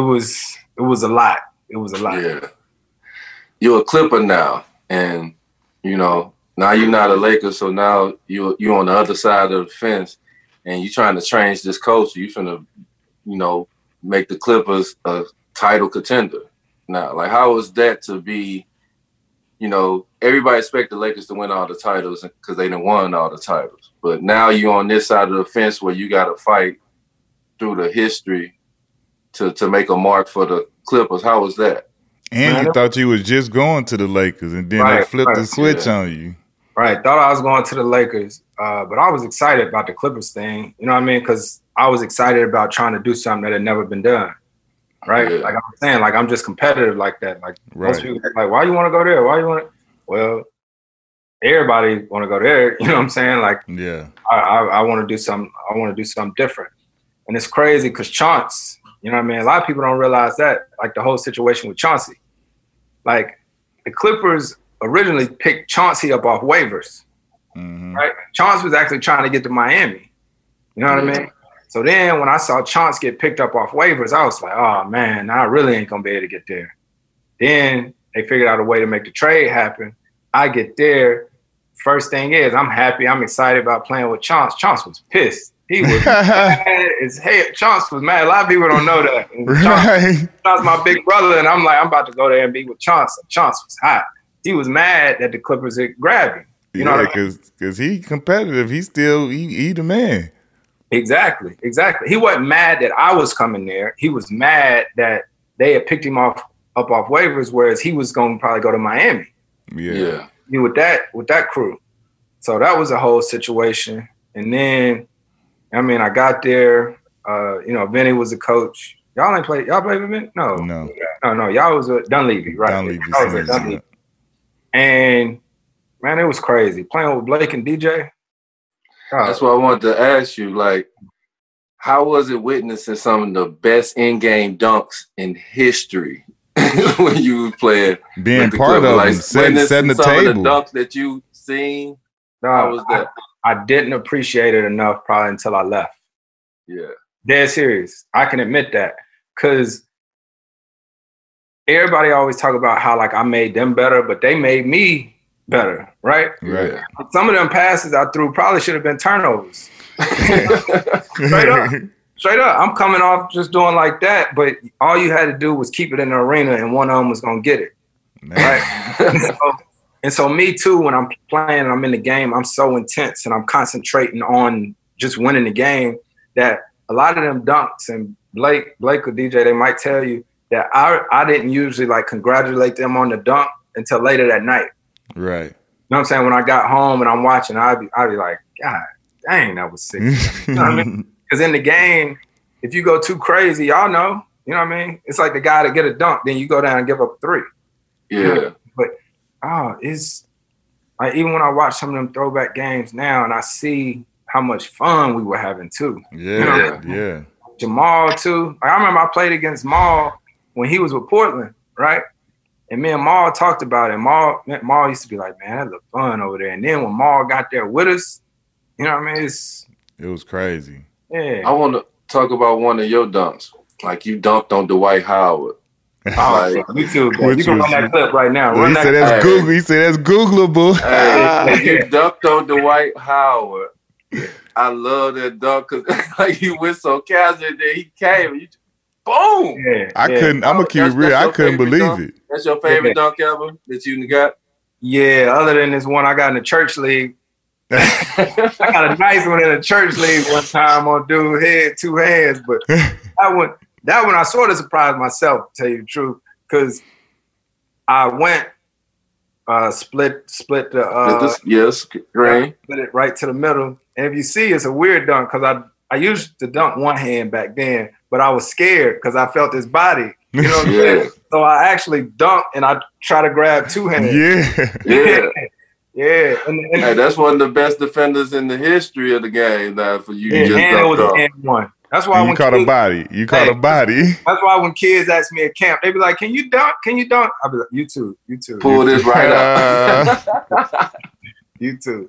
lot. It was a lot. Yeah. You're a Clipper now, and now you're not a Laker, so now you're on the other side of the fence, and you're trying to change this culture. You're finna, make the Clippers a title contender. Now, like, how is that to be? Everybody expect the Lakers to win all the titles because they done won all the titles, but now you're on this side of the fence where you got to fight through the history to make a mark for the Clippers. How was that? And you thought you was just going to the Lakers, and then they flipped the switch on you. Right. Thought I was going to the Lakers, but I was excited about the Clippers thing. You know what I mean? Because I was excited about trying to do something that had never been done. Right? Yeah. Like I'm saying, like I'm just competitive like that. Like most people are like, why you want to go there? Why you want to? Well, everybody want to go there. You know what I'm saying? Like, yeah, I want to do something. I want to do something different. And it's crazy because Chauncey, you know what I mean? A lot of people don't realize that, like the whole situation with Chauncey. Like, the Clippers originally picked Chauncey up off waivers, right? Chauncey was actually trying to get to Miami. You know what I mean? So then when I saw Chauncey get picked up off waivers, I was like, oh, man, I really ain't going to be able to get there. Then they figured out a way to make the trade happen. I get there. First thing is, I'm happy. I'm excited about playing with Chauncey. Chauncey was pissed. He was mad as hell. Chauncey was mad. A lot of people don't know that. Chauncey's my big brother, and I'm like, I'm about to go there and be with Chauncey. Chauncey was hot. He was mad that the Clippers had grabbed him. You know what I mean? Because he competitive. He still he the man. Exactly. He wasn't mad that I was coming there. He was mad that they had picked him up off waivers, whereas he was going to probably go to Miami. Yeah. With that crew. So that was a whole situation. And then, I mean, I got there. Vinny was a coach. Y'all played with Vinny? No. Y'all was a Dunleavy, right? Dunleavy. And man, it was crazy playing with Blake and DJ. That's what I wanted to ask you. Like, how was it witnessing some of the best in-game dunks in history when you were playing? Being part of them, setting the table. Some of the dunks that you seen. How was that? I didn't appreciate it enough probably until I left. Yeah. Dead serious. I can admit that. Because everybody always talk about how, like, I made them better, but they made me better, right? Right. Some of them passes I threw probably should have been turnovers. Straight up. I'm coming off just doing like that, but all you had to do was keep it in the arena and one of them was going to get it. Right? And so me too, when I'm playing and I'm in the game, I'm so intense and I'm concentrating on just winning the game that a lot of them dunks, and Blake or DJ, they might tell you that I didn't usually like congratulate them on the dunk until later that night. Right. You know what I'm saying? When I got home and I'm watching, I'd be like, God dang, that was sick. You know what I mean? Because in the game, if you go too crazy, y'all know, you know what I mean? It's like the guy to get a dunk, then you go down and give up 3. Yeah. But it's like, even when I watch some of them throwback games now and I see how much fun we were having too. Yeah, yeah. Jamal too. Like, I remember I played against Maul when he was with Portland, right? And me and Maul talked about it. Maul used to be like, man, that looked fun over there. And then when Maul got there with us, you know what I mean? It was crazy. Yeah. I want to talk about one of your dunks. Like, you dunked on Dwight Howard. Oh, me too. You can run that clip right now. He said that's Google. He said that's Googleable. Hey, you dunked on Dwight Howard. I love that dunk because like you went so casual and then he came and you boom. Yeah, I'm gonna keep it real. I couldn't believe it. That's your favorite dunk ever that you got? Yeah, other than this one I got in the church league. I got a nice one in a church league one time on dude's head, 2 hands. But that one I sort of surprised myself, to tell you the truth, because I went split the grain. Split it right to the middle. And if you see, it's a weird dunk because I used to dunk one hand back then, but I was scared because I felt his body. You know what I'm saying? So I actually dunked and I try to grab 2 hands. Yeah. Yeah. Hey, that's one of the best defenders in the history of the game. Now for you, just dunked off. One. That's why you caught a body. You caught a body. That's why when kids ask me at camp, they be like, "Can you dunk? Can you dunk?" I'll be like, "You too. Pull this right up." You too.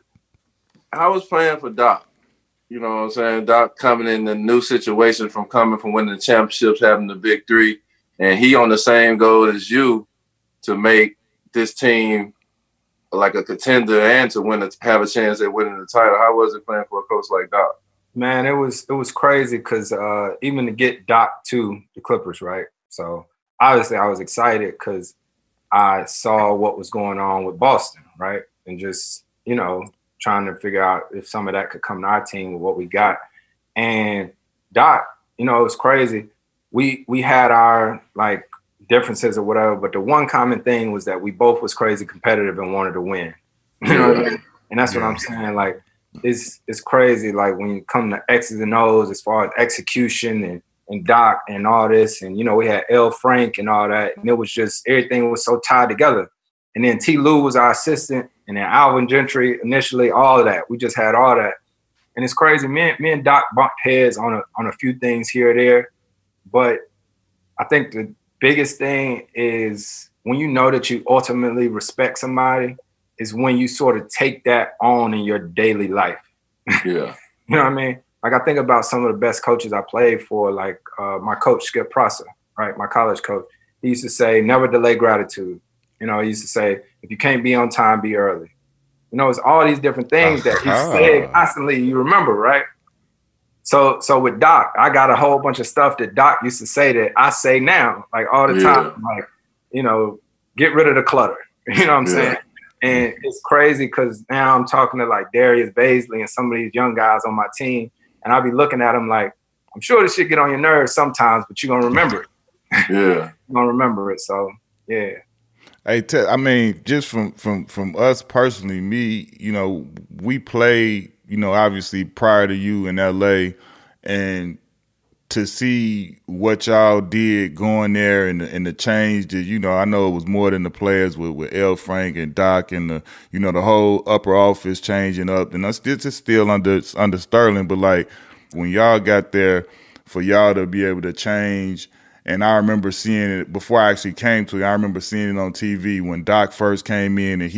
I was playing for Doc. You know what I'm saying? Doc coming in a new situation from winning the championships, having the big 3, and he on the same goal as you to make this team like a contender and to have a chance at winning the title. How was it playing for a coach like Doc? Man, it was crazy because even to get Doc to the Clippers, right? So obviously I was excited because I saw what was going on with Boston, right? And just, trying to figure out if some of that could come to our team with what we got. And Doc, it was crazy. We had our like differences or whatever, but the one common thing was that we both was crazy competitive and wanted to win. You know what I mean? And that's what I'm saying. Like, it's crazy. Like when you come to X's and O's as far as execution and Doc and all this, and we had L. Frank and all that, and it was just everything was so tied together. And then T. Lou was our assistant, and then Alvin Gentry initially, all of that. We just had all that, and it's crazy. Me and Doc bumped heads on a few things here or there, but I think the biggest thing is when you know that you ultimately respect somebody is when you sort of take that on in your daily life. Yeah. You know what I mean? Like I think about some of the best coaches I played for, like my coach, Skip Prosser, right? My college coach. He used to say, never delay gratitude. He used to say, if you can't be on time, be early. It's all these different things that he said constantly, you remember, right? So with Doc, I got a whole bunch of stuff that Doc used to say that I say now, like all the time, like, get rid of the clutter. You know what I'm saying? And it's crazy because now I'm talking to like Darius Baisley and some of these young guys on my team, and I'll be looking at them like, I'm sure this shit get on your nerves sometimes, but you're going to remember it. Yeah. You're going to remember it. So, yeah. Hey, I mean, just from us personally, me, we played, obviously prior to you in LA, and to see what y'all did going there and the change that, I know it was more than the players with L. Frank and Doc and the whole upper office changing up, and it's still under Sterling, but like when y'all got there, for y'all to be able to change. And I remember seeing it before I actually came to it. I remember seeing it on TV when Doc first came in and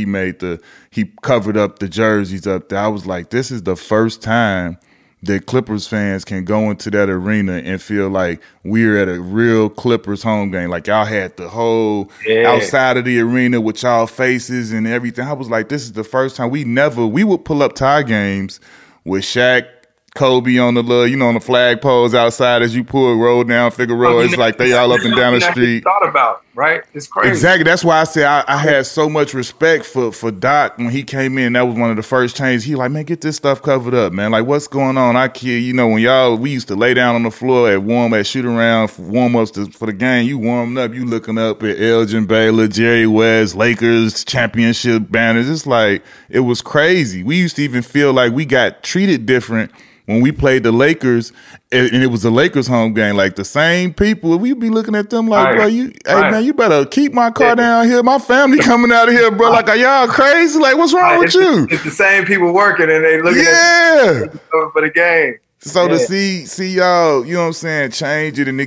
he covered up the jerseys up there. I was like, this is the first time that Clippers fans can go into that arena and feel like we're at a real Clippers home game. Like y'all had the whole outside of the arena with y'all faces and everything. I was like, this is the first time we would pull up to our games with Shaq, Kobe on the little, on the flag poles outside as you roll down Figueroa. It's like they all up and down the street. Thought about, right? It's crazy. Exactly. That's why I say I had so much respect for Doc when he came in. That was one of the first changes. He like, man, get this stuff covered up, man. Like, what's going on? I kid, when we used to lay down on the floor at shoot around warm ups for the game. You warming up, you looking up at Elgin Baylor, Jerry West, Lakers championship banners. It's like it was crazy. We used to even feel like we got treated different when we played the Lakers, and it was the Lakers home game. Like the same people, we'd be looking at them like, bro, man, you better keep my car down here. My family coming out of here, bro. Like, are y'all crazy? Like, what's wrong with you? It's the same people working, and they looking at for the game. So to see y'all, you know what I'm saying, change it and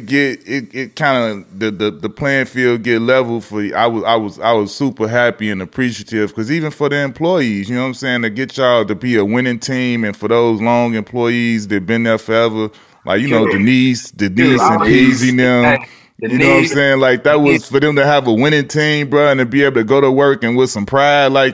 it kind of the playing field get level for you. I was super happy and appreciative because even for the employees, you know what I'm saying, to get y'all to be a winning team and for those long employees that been there forever, like Denise and Peasy them. You know what I'm saying? Like that was for them to have a winning team, bro, and to be able to go to work and with some pride. Like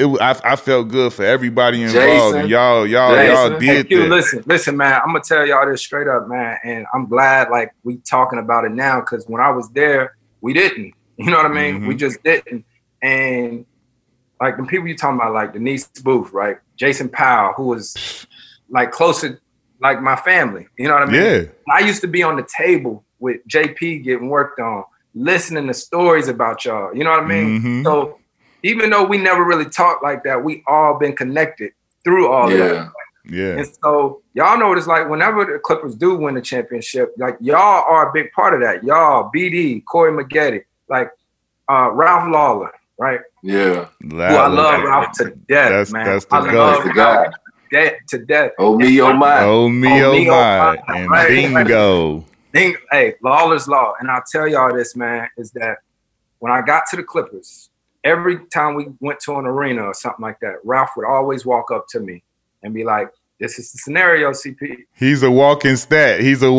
I felt good for everybody involved. And y'all did that. Listen, man. I'm gonna tell y'all this straight up, man. And I'm glad like we talking about it now because when I was there, we didn't. You know what I mean? Mm-hmm. We just didn't. And like the people you talking about, like Denise Booth, right? Jason Powell, who was like closer, like my family. You know what I mean? Yeah. I used to be on the table with JP getting worked on, listening to stories about y'all. You know what I mean? Mm-hmm. So even though we never really talked like that, we all been connected through all of that. Yeah. And so y'all know what it's like whenever the Clippers do win the championship, like y'all are a big part of that. Y'all, BD, Corey Maggette, like Ralph Lawler, right? Yeah. Who I love Ralph to death, man. That's the I love the guy. To death. Oh me, oh my. Oh me, oh my. And right? bingo. Hey, Lawler's Law. And I'll tell y'all this, man, is that when I got to the Clippers, every time we went to an arena or something like that, Ralph would always walk up to me and be like, this is the scenario, CP. He's a walking stat.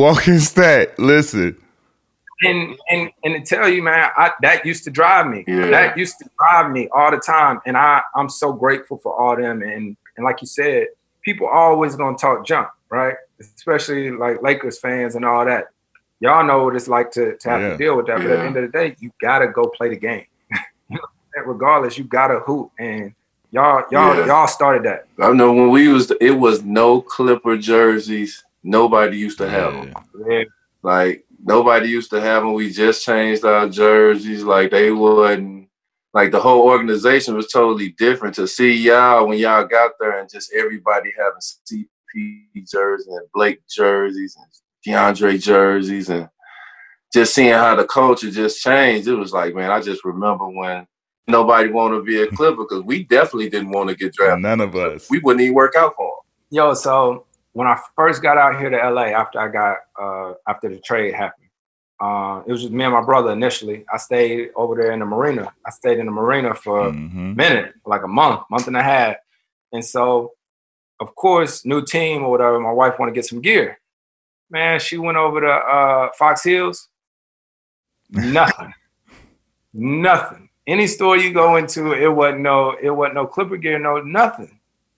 Listen. And to tell you, man, that used to drive me. Yeah. That used to drive me all the time. And I'm so grateful for all them. And like you said, people always gonna talk junk, right? Especially like Lakers fans and all that. Y'all know what it's like to have to deal with that. But at the end of the day, you gotta go play the game. Regardless, you gotta hoop. And y'all started that. I know when it was no Clipper jerseys. Nobody used to have them. Yeah. Like nobody used to have them. We just changed our jerseys. Like they wouldn't. Like the whole organization was totally different. To see y'all when y'all got there and just everybody having CP jerseys and Blake jerseys and DeAndre jerseys and just seeing how the culture just changed. It was like, man, I just remember when nobody wanted to be a Clipper because we definitely didn't want to get drafted. None of us. We wouldn't even work out for them. Yo, so when I first got out here to LA after the trade happened, it was just me and my brother initially. I stayed over there in the marina. I stayed in the marina for a minute, like a month and a half. And so, of course, new team or whatever, my wife wanted to get some gear. Man, she went over to Fox Hills. Nothing. Nothing. Any store you go into, it wasn't no Clipper gear, nothing.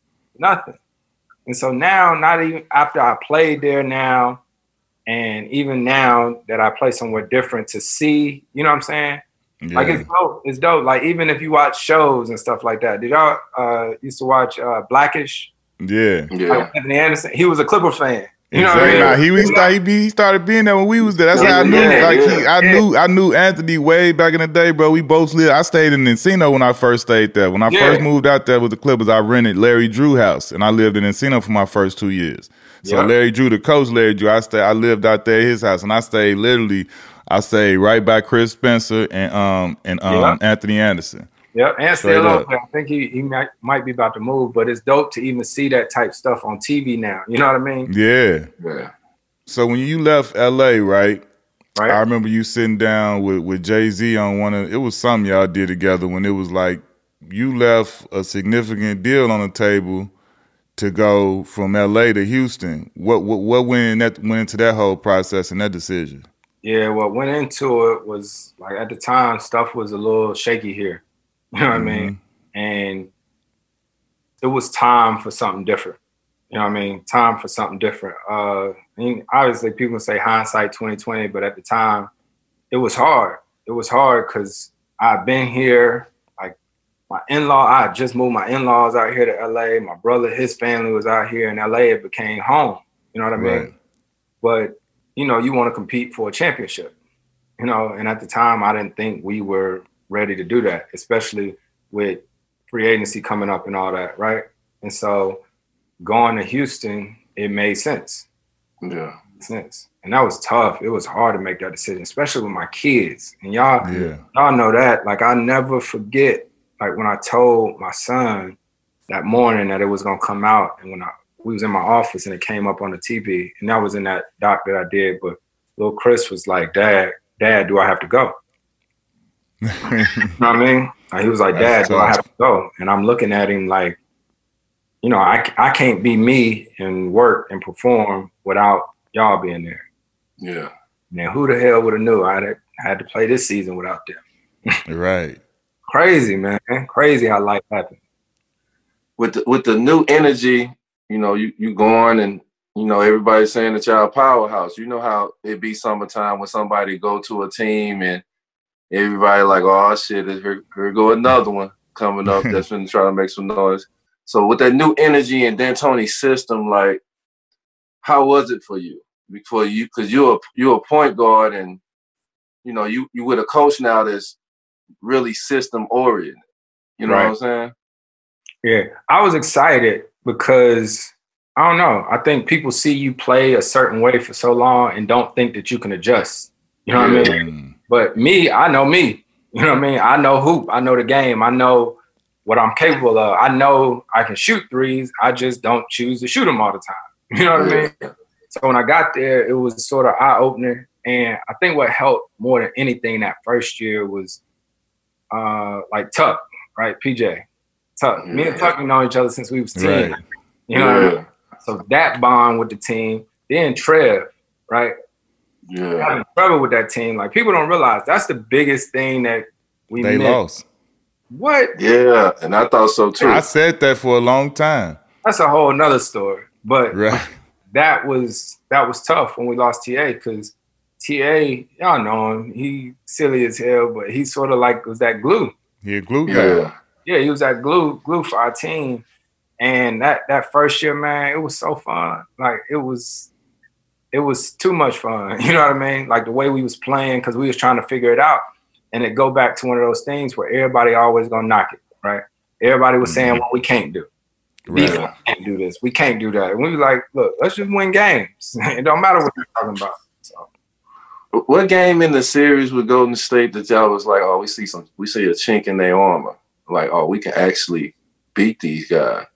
And so now, not even after I played there now, and even now that I play somewhere different to see, you know what I'm saying? Yeah. Like it's dope. It's dope. Like even if you watch shows and stuff like that. Did y'all used to watch Blackish? Yeah. Like Anthony Anderson. He was a Clipper fan. You know exactly. what I mean? He started being there when we was there. That's how I knew. I knew Anthony way back in the day, bro. We both lived. I stayed in Encino when I first stayed there. When I first moved out there with the Clippers, I rented Larry Drew house, and I lived in Encino for my first 2 years. So Larry Drew, the coach Larry Drew, I lived out there at his house, and I stayed right by Chris Spencer and Anthony Anderson. Yep, and still up there. I think he might be about to move, but it's dope to even see that type stuff on TV now. You know what I mean? Yeah. So when you left LA, right? I remember you sitting down with Jay-Z on it was something y'all did together when it was like you left a significant deal on the table to go from LA to Houston. What went into that whole process and that decision? Yeah, what went into it was like at the time stuff was a little shaky here. You know what I mean? And it was time for something different. You know what I mean? Time for something different. I mean, obviously people say hindsight 2020, but at the time it was hard. It was hard because I've been here. Like my in-law, I just moved my in-laws out here to LA. My brother, his family was out here in LA. It became home. You know what I mean? Right. But, you know, you want to compete for a championship. You know, and at the time I didn't think we were ready to do that, especially with free agency coming up and all that, right? And so going to Houston, it made sense. Yeah. And that was tough. It was hard to make that decision, especially with my kids. And y'all know that. Like I never forget, like when I told my son that morning that it was gonna come out, and when we was in my office and it came up on the TV, and that was in that doc that I did, but little Chris was like, Dad, do I have to go? You know what I mean? He was like, Dad, do I have to go? And I'm looking at him like, you know, I can't be me and work and perform without y'all being there. Yeah. Man, who the hell would have knew I had to play this season without them? Right. Crazy, man. Crazy how life happened. With the new energy, you know, you going and, you know, everybody's saying that y'all a powerhouse. You know how it be summertime when somebody go to a team and everybody like, oh, shit, here go another one. coming up that's been trying to make some noise. So with that new energy and D'Antoni's system, like, how was it for you? Because you're a point guard, and you know you with a coach now that's really system oriented. You know what I'm saying? Yeah, I was excited because I don't know. I think people see you play a certain way for so long and don't think that you can adjust. You know what I mean? But me, I know me. You know what I mean? I know hoop. I know the game. I know what I'm capable of. I know I can shoot threes. I just don't choose to shoot them all the time. You know what I mean? So when I got there, it was sort of eye-opening. And I think what helped more than anything that first year was like Tuck, right? PJ. Tuck. Me and Tuck, we know each other since we was 10. Right. You know what I mean? So that bond with the team. Then Trev, right? Yeah. Having Trevor with that team, like people don't realize that's the biggest thing that they lost. What? Yeah, and I thought so too. I said that for a long time. That's a whole nother story. But that was tough when we lost TA, because TA, y'all know him, he silly as hell, but he sort of like was that glue. He a glue guy. Yeah, he was that glue for our team. And that first year, man, it was so fun. Like it was too much fun. You know what I mean? Like the way we was playing, because we was trying to figure it out. And it go back to one of those things where everybody always gonna knock it, right? Everybody was saying what we can't do. We can't do this. We can't do that. And we was like, look, let's just win games. It don't matter what you're talking about. So. What game in the series with Golden State that y'all was like, oh, we see a chink in their armor. Like, oh, we can actually beat these guys.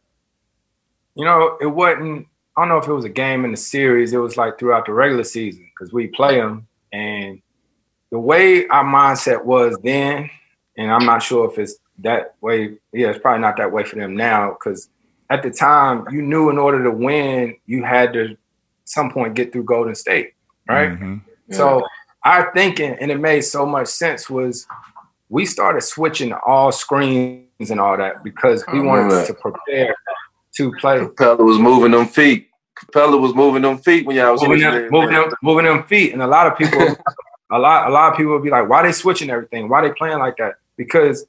You know, it wasn't, I don't know if it was a game in the series. It was like throughout the regular season, because we play them. And the way our mindset was then, and I'm not sure if it's that way. Yeah, it's probably not that way for them now, because at the time, you knew in order to win, you had to at some point get through Golden State, right? Mm-hmm. Yeah. So our thinking, and it made so much sense, was we started switching to all screens and all that because we wanted to prepare to play. Capella was moving them feet. When y'all was moving them feet. And a lot of people, a lot of people would be like, why they switching everything? Why they playing like that? Because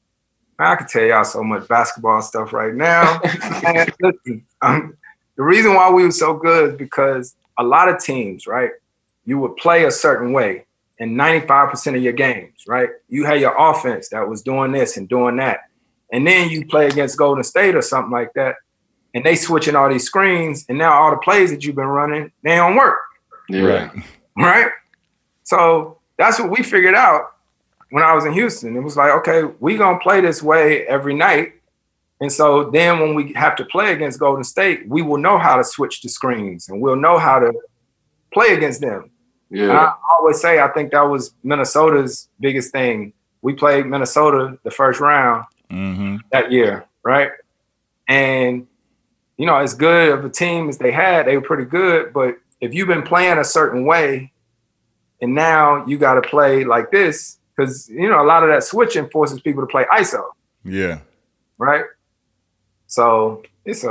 I could tell y'all so much basketball stuff right now. And listen, the reason why we were so good is because a lot of teams, right, you would play a certain way in 95% of your games, right? You had your offense that was doing this and doing that. And then you play against Golden State or something like that, and they switching all these screens, and now all the plays that you've been running, they don't work. Yeah. Right? So that's what we figured out when I was in Houston. It was like, okay, we gonna play this way every night. And so then when we have to play against Golden State, we will know how to switch the screens and we'll know how to play against them. Yeah. And I always say, I think that was Minnesota's biggest thing. We played Minnesota the first round that year, right? And, you know, as good of a team as they had, they were pretty good. But if you've been playing a certain way and now you got to play like this, because, you know, a lot of that switching forces people to play ISO. Yeah. Right? So it's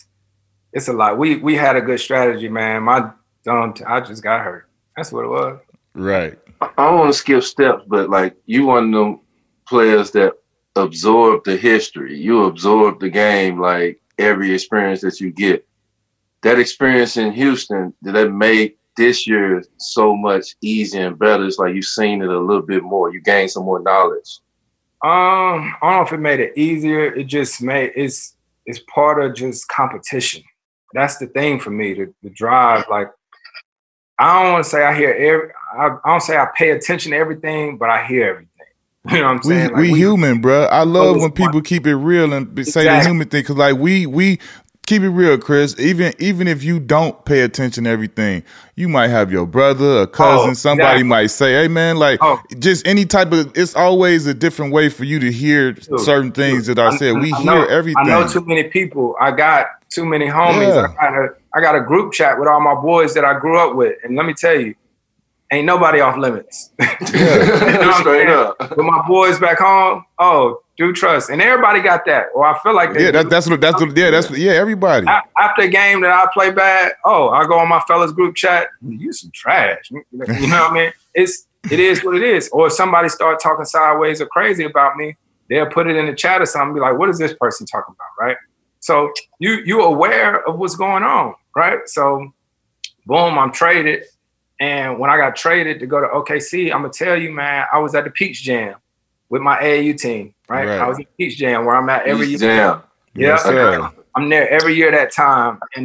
a lot. We had a good strategy, man. I just got hurt. That's what it was. Right. I don't want to skip steps, but like you one of them players that absorb the history. You absorb the game, like every experience that you get. That experience in Houston, did that make this year so much easier and better? It's like you've seen it a little bit more. You gained some more knowledge. I don't know if it made it easier. It just it's part of just competition. That's the thing for me, the drive. Like, I don't want to say I don't say I pay attention to everything, but I hear everything. You know what I'm saying? We human, bro. I love when people keep it real and say the human thing, because like we keep it real, Chris. Even if you don't pay attention to everything, you might have your brother, a cousin, somebody might say, hey man, like just any type of, it's always a different way for you to hear certain things that I said. We hear everything. I know too many people. I got too many homies. Yeah. I got a group chat with all my boys that I grew up with. And let me tell you, ain't nobody off limits. Yeah. Straight up. But my boys back home, do trust. And everybody got that. Or I feel like that's everybody. After a game that I play bad, I go on my fellas group chat, you some trash. You know what I mean? It is what it is. Or if somebody start talking sideways or crazy about me, they'll put it in the chat or something, be like, what is this person talking about, right? So you aware of what's going on, right? So boom, I'm traded. And when I got traded to go to OKC, I'm gonna tell you, man, I was at the Peach Jam with my AAU team, right? I was at Peach Jam where I'm at every year. Jam. Yeah, yes, I'm there every year that time. And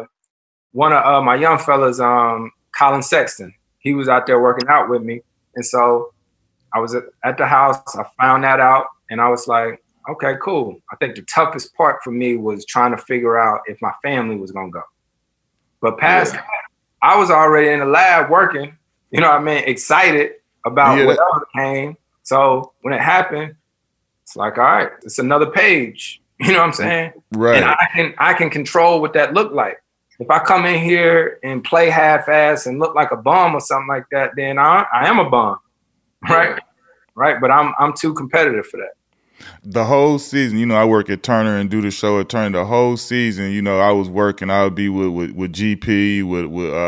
one of my young fellas, Colin Sexton, he was out there working out with me. And so I was at the house, I found that out, and I was like, okay, cool. I think the toughest part for me was trying to figure out if my family was gonna go. But past that, I was already in the lab working, you know what I mean, excited about whatever came. So when it happened, it's like, all right, it's another page. You know what I'm saying? Right. And I can control what that looked like. If I come in here and play half-ass and look like a bum or something like that, then I am a bum, right? Right, but I'm too competitive for that. The whole season, you know, I work at Turner and do the show at Turner. The whole season, you know, I was working. I would be with GP, with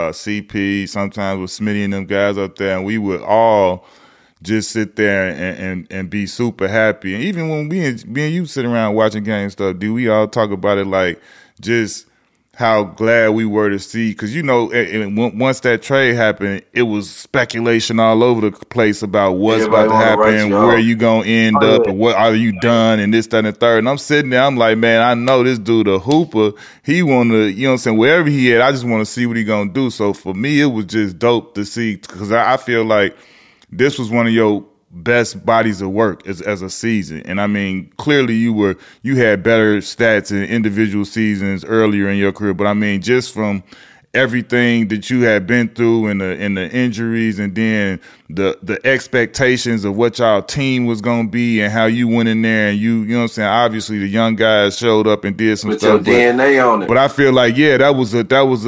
CP, sometimes with Smitty and them guys up there, and we would all just sit there and be super happy. And even when me and you sit around watching game stuff, we all talk about it like just how glad we were to see, because, you know, once that trade happened, it was speculation all over the place about what's about to happen, where you going to end up, or what are you done, and this, that, and the third. And I'm sitting there, I'm like, man, I know this dude, a hooper, he want to, you know what I'm saying, wherever he at, I just want to see what he going to do. So for me, it was just dope to see, because I feel like this was one of your best bodies of work as a season. And I mean, clearly you had better stats in individual seasons earlier in your career, but I mean, just from everything that you had been through and the injuries, and then the expectations of what y'all team was going to be and how you went in there, and you know what I'm saying, obviously the young guys showed up and did some with stuff. Your DNA on it. But I feel like, that was a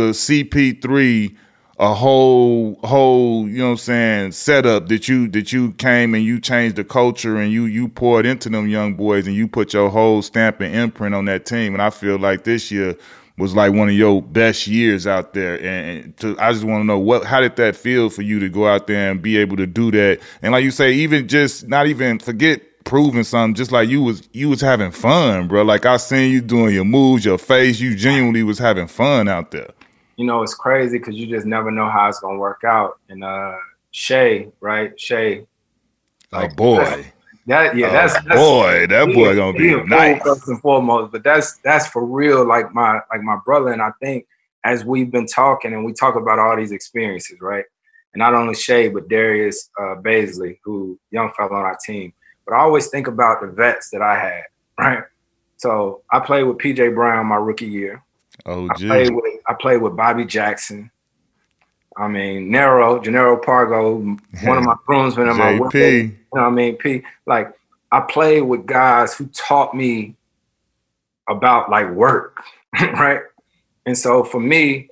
CP3, a whole, you know what I'm saying, setup that you came and you changed the culture, and you poured into them young boys, and you put your whole stamp and imprint on that team. And I feel like this year was like one of your best years out there. And I just want to know, how did that feel for you to go out there and be able to do that? And like you say, even just not even forget proving something, just like you was having fun, bro. Like I seen you doing your moves, your face, you genuinely was having fun out there. You know, it's crazy because you just never know how it's gonna work out. And Shea, right? Shea. Like, boy. That's boy, that boy gonna be nice. First and foremost, but that's for real, like my brother. And I think as we've been talking and we talk about all these experiences, right? And not only Shea, but Darius Baisley, who young fellow on our team. But I always think about the vets that I had, right? So I played with PJ Brown my rookie year. Oh, I played with Bobby Jackson. I mean, Gennaro Pargo, one of my groomsmen in my window. You know what I mean? P. Like, I played with guys who taught me about like work, right? And so for me,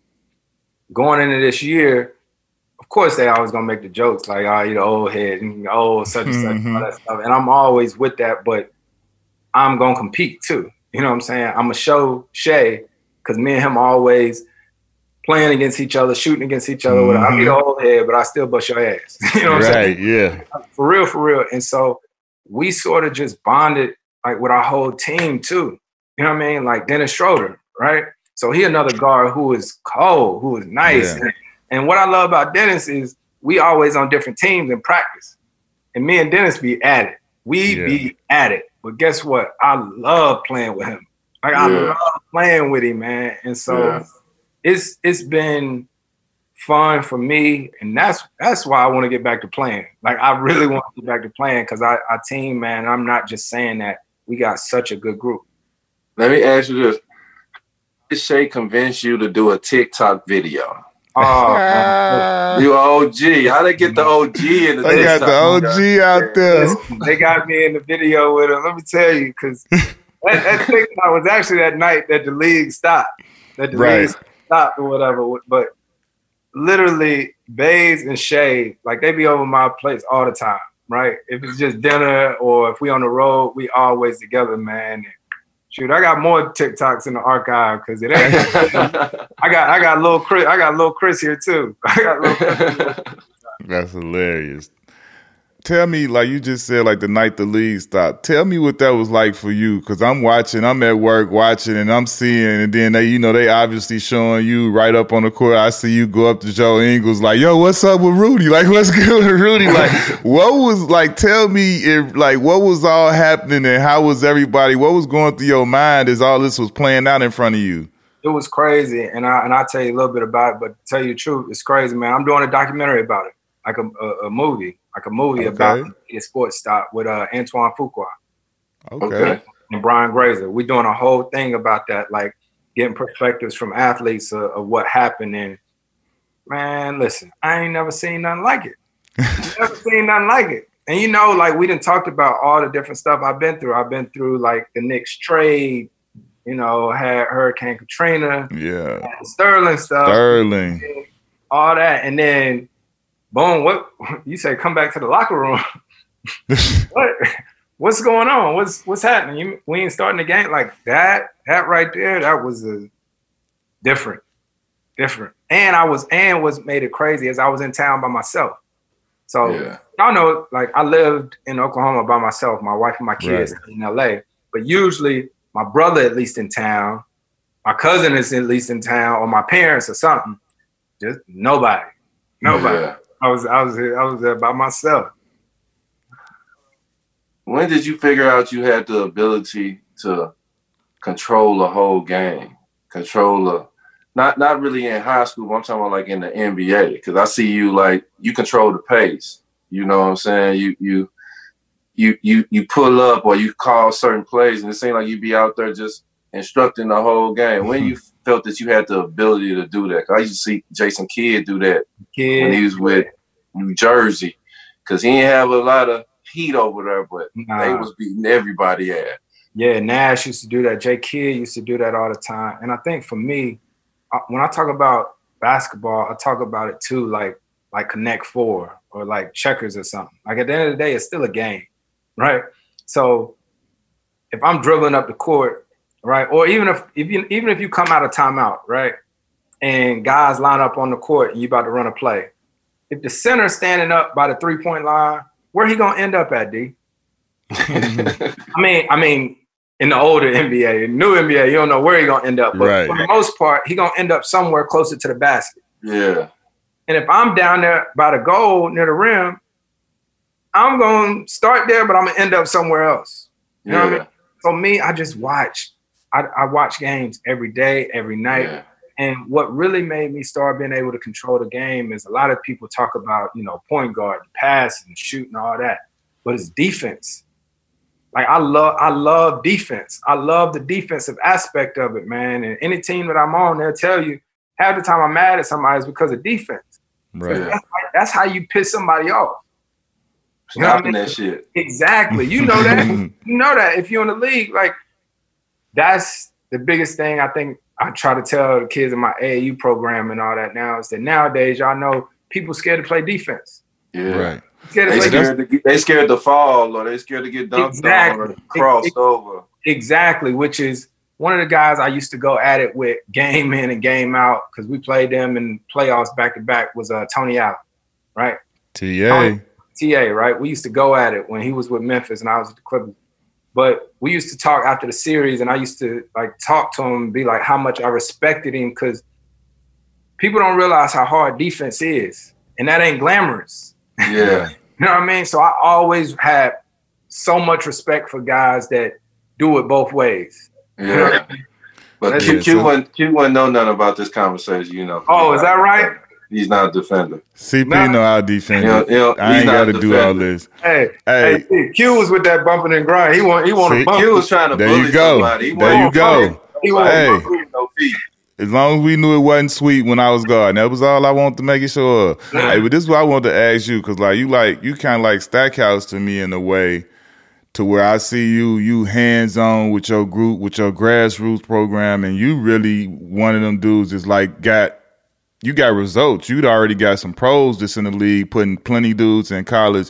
going into this year, of course they always gonna make the jokes like, oh, you the old head, and such and such, all that stuff. And I'm always with that, but I'm gonna compete too. You know what I'm saying? I'm gonna show Shea, because me and him always playing against each other, shooting against each other. Mm-hmm. I be the old head, but I still bust your ass. You know what I'm saying? Yeah. For real. And so we sort of just bonded like with our whole team too. You know what I mean? Like Dennis Schroeder, right? So he another guard who is cold, who is nice. Yeah. And what I love about Dennis is we always on different teams in practice. And me and Dennis be at it. Be at it. But guess what? I love playing with him. Like I love playing with him, man. And so it's been fun for me, and that's why I want to get back to playing. Like I really want to get back to playing because our team, man, I'm not just saying that, we got such a good group. Let me ask you this. Did Shea convince you to do a TikTok video? Oh, you OG. How they get the OG in the They got the OG out there. They got me in the video with him. Let me tell you, because that TikTok was actually that night that the league stopped. League stopped or whatever. But literally, Baze and Shea, like they be over my place all the time, right? If it's just dinner or if we on the road, we always together, man. And shoot, I got more TikToks in the archive because it ain't. I got little Chris. I got little Chris here too. That's hilarious. tell me, like you just said, like the night the league stopped. Tell me what that was like for you, because I'm watching, I'm at work watching, and I'm seeing, and then they obviously showing you right up on the court. I see you go up to Joe Ingles, like, yo, what's up with Rudy? Like, what's good with Rudy? Like, what was like? Tell me, what was all happening, and how was everybody? What was going through your mind as all this was playing out in front of you? It was crazy, and I'll tell you a little bit about it. But to tell you the truth, it's crazy, man. I'm doing a documentary about it, like a movie. Like a movie about the sports stop with Antoine Fuqua. Okay. And Brian Grazer. We're doing a whole thing about that, like getting perspectives from athletes of what happened. And man, listen, I ain't never seen nothing like it. Never seen nothing like it. And you know, like we done talked about all the different stuff I've been through. I've been through like the Knicks trade, you know, had Hurricane Katrina, Sterling stuff, all that, and then boom, what you say? Come back to the locker room. What's going on? What's happening? We ain't starting the game like that. That right there, that was different. And was made it crazy as I was in town by myself. So y'all know, like I lived in Oklahoma by myself, my wife and my kids in LA. But usually my brother at least in town, my cousin is at least in town, or my parents or something. Just nobody. Yeah. I was there by myself. When did you figure out you had the ability to control the whole game? Not really in high school, but I'm talking about like in the NBA. Because I see you like you control the pace. You know what I'm saying? You pull up or you call certain plays, and it seems like you be out there just instructing the whole game. When you felt that you had the ability to do that? 'Cause I used to see Jason Kidd do that when he was with New Jersey, because he didn't have a lot of heat over there, but they was beating everybody ass. Yeah, Nash used to do that. Jay Kidd used to do that all the time. And I think for me, when I talk about basketball, I talk about it too, like Connect Four or like checkers or something. Like at the end of the day, it's still a game, right? So if I'm dribbling up the court, right, or even if you come out of timeout, right, and guys line up on the court and you about to run a play, if the center's standing up by the 3-point line, where he gonna end up at, D? I mean, in the older NBA, new NBA, you don't know where he gonna end up, but for the most part, he gonna end up somewhere closer to the basket. Yeah. And if I'm down there by the goal near the rim, I'm gonna start there, but I'm gonna end up somewhere else. You know what I mean? For me, I just watch. I watch games every day, every night. Yeah. And what really made me start being able to control the game is a lot of people talk about, you know, point guard, pass and shoot and all that, but it's defense. Like I love defense. I love the defensive aspect of it, man. And any team that I'm on, they'll tell you half the time I'm mad at somebody is because of defense. Right. That's how you piss somebody off. You know what I mean? That shit. Exactly. You know that. You know that if you're in the league, like that's the biggest thing I think I try to tell the kids in my AAU program and all that now is that nowadays, y'all know people scared to play defense. Yeah. Right. They scared to fall or they scared to get dunked on or crossed over. Exactly, which is one of the guys I used to go at it with game in and game out because we played them in playoffs back to back was Tony Allen, right? TA, right? We used to go at it when he was with Memphis and I was with the Clippers. But we used to talk after the series and I used to like talk to him and be like how much I respected him because people don't realize how hard defense is. And that ain't glamorous. Yeah. You know what I mean? So I always had so much respect for guys that do it both ways. Yeah. You know what I mean? But Q wouldn't know nothing about this conversation, you know. Oh, is that right? He's not a defender. CP know how to defend. I ain't got to do all this. Hey, Q was with that bumping and grind. He want to bump. Q was trying to bully somebody. There you go. Hey, no feet. As long as we knew it wasn't sweet when I was guarding, that was all I wanted to make it sure. Hey, but this is what I wanted to ask you because you kind of like Stackhouse to me in a way to where I see you hands on with your group, with your grassroots program, and you really one of them dudes is like you got results. You'd already got some pros that's in the league, putting plenty dudes in college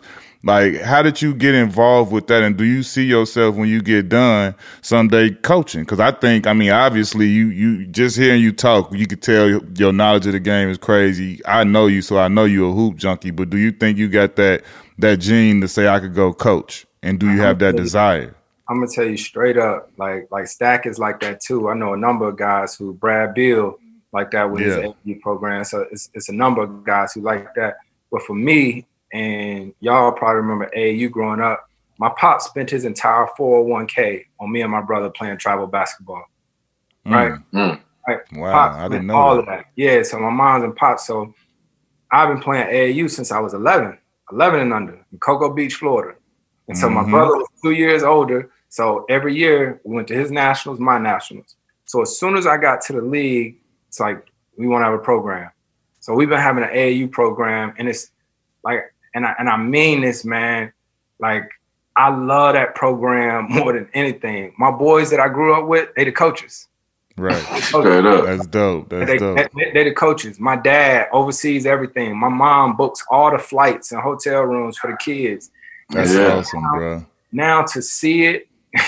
Like, how did you get involved with that? And do you see yourself when you get done someday coaching? Because I think, I mean, obviously, you just hearing you talk, you could tell your knowledge of the game is crazy. I know you, so I know you're a hoop junkie. But do you think you got that gene to say I could go coach? And do you have that desire? I'm gonna tell you straight up, like Stack is like that too. I know a number of guys who Brad Beal like that with his AAU program. So it's a number of guys who like that. But for me, and y'all probably remember AAU growing up, my pop spent his entire 401k on me and my brother playing travel basketball. Right? Right. Wow, Pop I didn't know all that. of that. Yeah, so my mom's and pop. So I've been playing AAU since I was 11 and under in Cocoa Beach, Florida. And so my brother was 2 years older. So every year we went to his nationals, my nationals. So as soon as I got to the league, it's like, we want to have a program. So we've been having an AAU program, and it's like, and I mean this, man, like, I love that program more than anything. My boys that I grew up with, they the coaches. Right. That's dope. That's dope. They the coaches. My dad oversees everything. My mom books all the flights and hotel rooms for the kids. That's awesome, bro. Now to see it,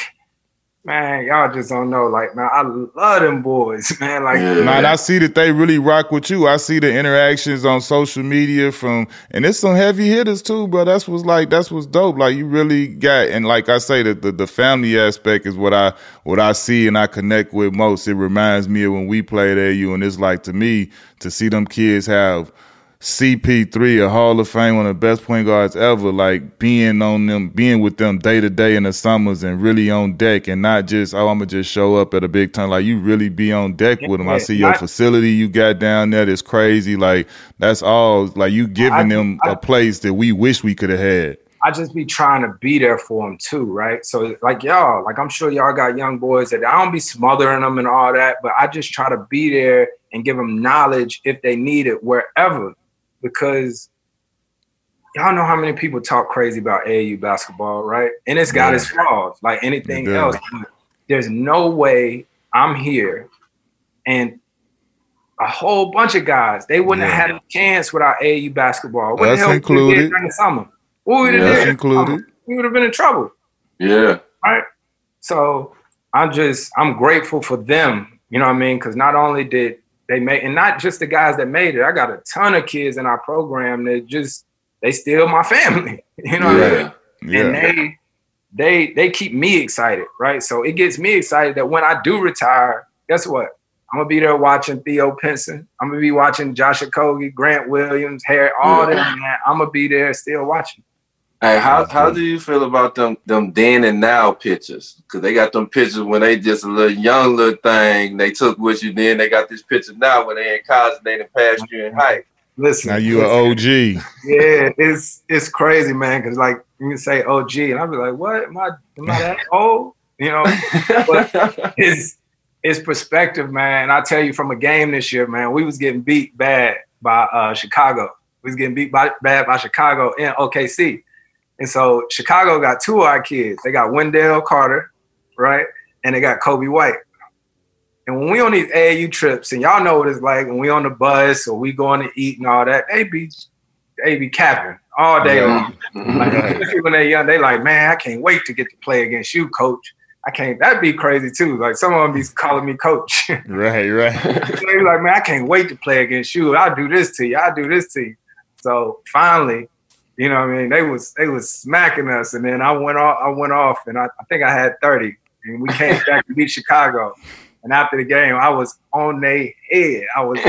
man, y'all just don't know. Like, man, I love them boys, man. Like, man, I see that they really rock with you. I see the interactions on social media and it's some heavy hitters too, bro. That's what's dope. Like, you really got, and like I say, the family aspect is what I see and I connect with most. It reminds me of when we played AU, and it's like, to me, to see them kids have CP3, a Hall of Fame, one of the best point guards ever, like being with them day to day in the summers and really on deck, and not just, I'm gonna just show up at a big time. Like, you really be on deck with them. I see your facility you got down there. That's crazy. Like, that's all, like, you giving them a place that we wish we could have had. I just be trying to be there for them too, right? So like y'all, like, I'm sure y'all got young boys that I don't be smothering them and all that, but I just try to be there and give them knowledge if they need it wherever. Because y'all know how many people talk crazy about AAU basketball, right? And it's got its flaws, like anything else. There's no way I'm here and a whole bunch of guys, they wouldn't have had a chance without AAU basketball. What the hell would we did during the summer? What would we did included? We would have been in trouble. Yeah. Right? So I'm grateful for them, you know what I mean? Because not only did they made, and not just the guys that made it. I got a ton of kids in our program that they still my family. You know what I mean? And they keep me excited, right? So it gets me excited that when I do retire, guess what? I'm gonna be there watching Theo Pinson. I'm gonna be watching Josh Okogie, Grant Williams, Harry, all them. Man, I'm gonna be there still watching. Hey, how do you feel about them then and now pictures? Because they got them pictures when they just a young little thing they took with you. Then they got this picture now when they in college and they done passed you in height. Listen, now you an OG. Yeah, it's crazy, man. Because like you can say OG, and I'll be like, what? Am I that old? You know, but it's perspective, man. I tell you, from a game this year, man, we was getting beat bad by Chicago. We was getting beat bad by Chicago and OKC. And so Chicago got two of our kids. They got Wendell Carter, right? And they got Kobe White. And when we on these AAU trips, and y'all know what it's like when we on the bus or we going to eat and all that, they be capping all day long. Like, especially when they young, they like, man, I can't wait to get to play against you, coach. That'd be crazy too. Like, some of them be calling me coach. Right. They be like, man, I can't wait to play against you. I'll do this to you. So finally, you know what I mean? They was smacking us, and then I went off, and I think I had 30, and we came back to beat Chicago. And after the game, I was on their head. I was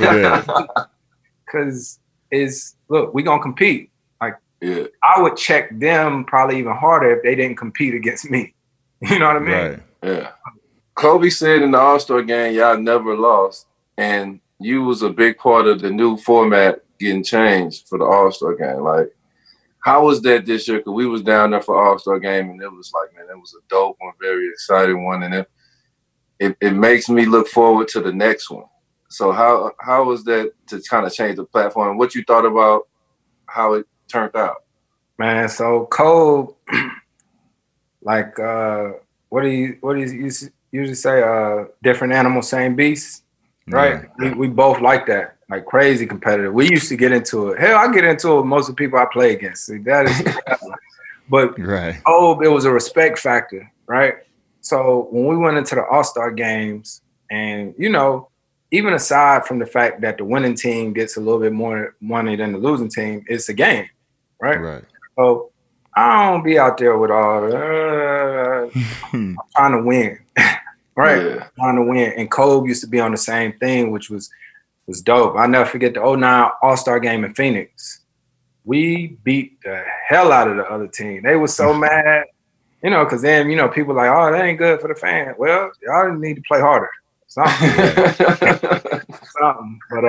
because look, we gonna compete. Like, I would check them probably even harder if they didn't compete against me. You know what I mean? Right. Yeah. Kobe said in the All-Star game, y'all never lost, and you was a big part of the new format getting changed for the All-Star game. Like, how was that this year? Because we was down there for All-Star game, and it was like, man, it was a dope one, very exciting one, and it makes me look forward to the next one. So how was that to kind of change the platform? What you thought about how it turned out? Man, so Kobe, like, what do you usually say? Different animal, same beast. right? Yeah. We both like that, like crazy competitive. We used to get into it. Hell, I get into it with most of the people I play against. See, that is, but it was a respect factor, right? So when we went into the All-Star games, and even aside from the fact that the winning team gets a little bit more money than the losing team, it's a game, right? Right. So I don't be out there with all I'm trying to win, right? Yeah. Trying to win. And Kobe used to be on the same thing, which was dope. I'll never forget the 2009 All-Star game in Phoenix. We beat the hell out of the other team. They were so mad, because then, people like, oh, that ain't good for the fan. Well, y'all need to play harder. Something. But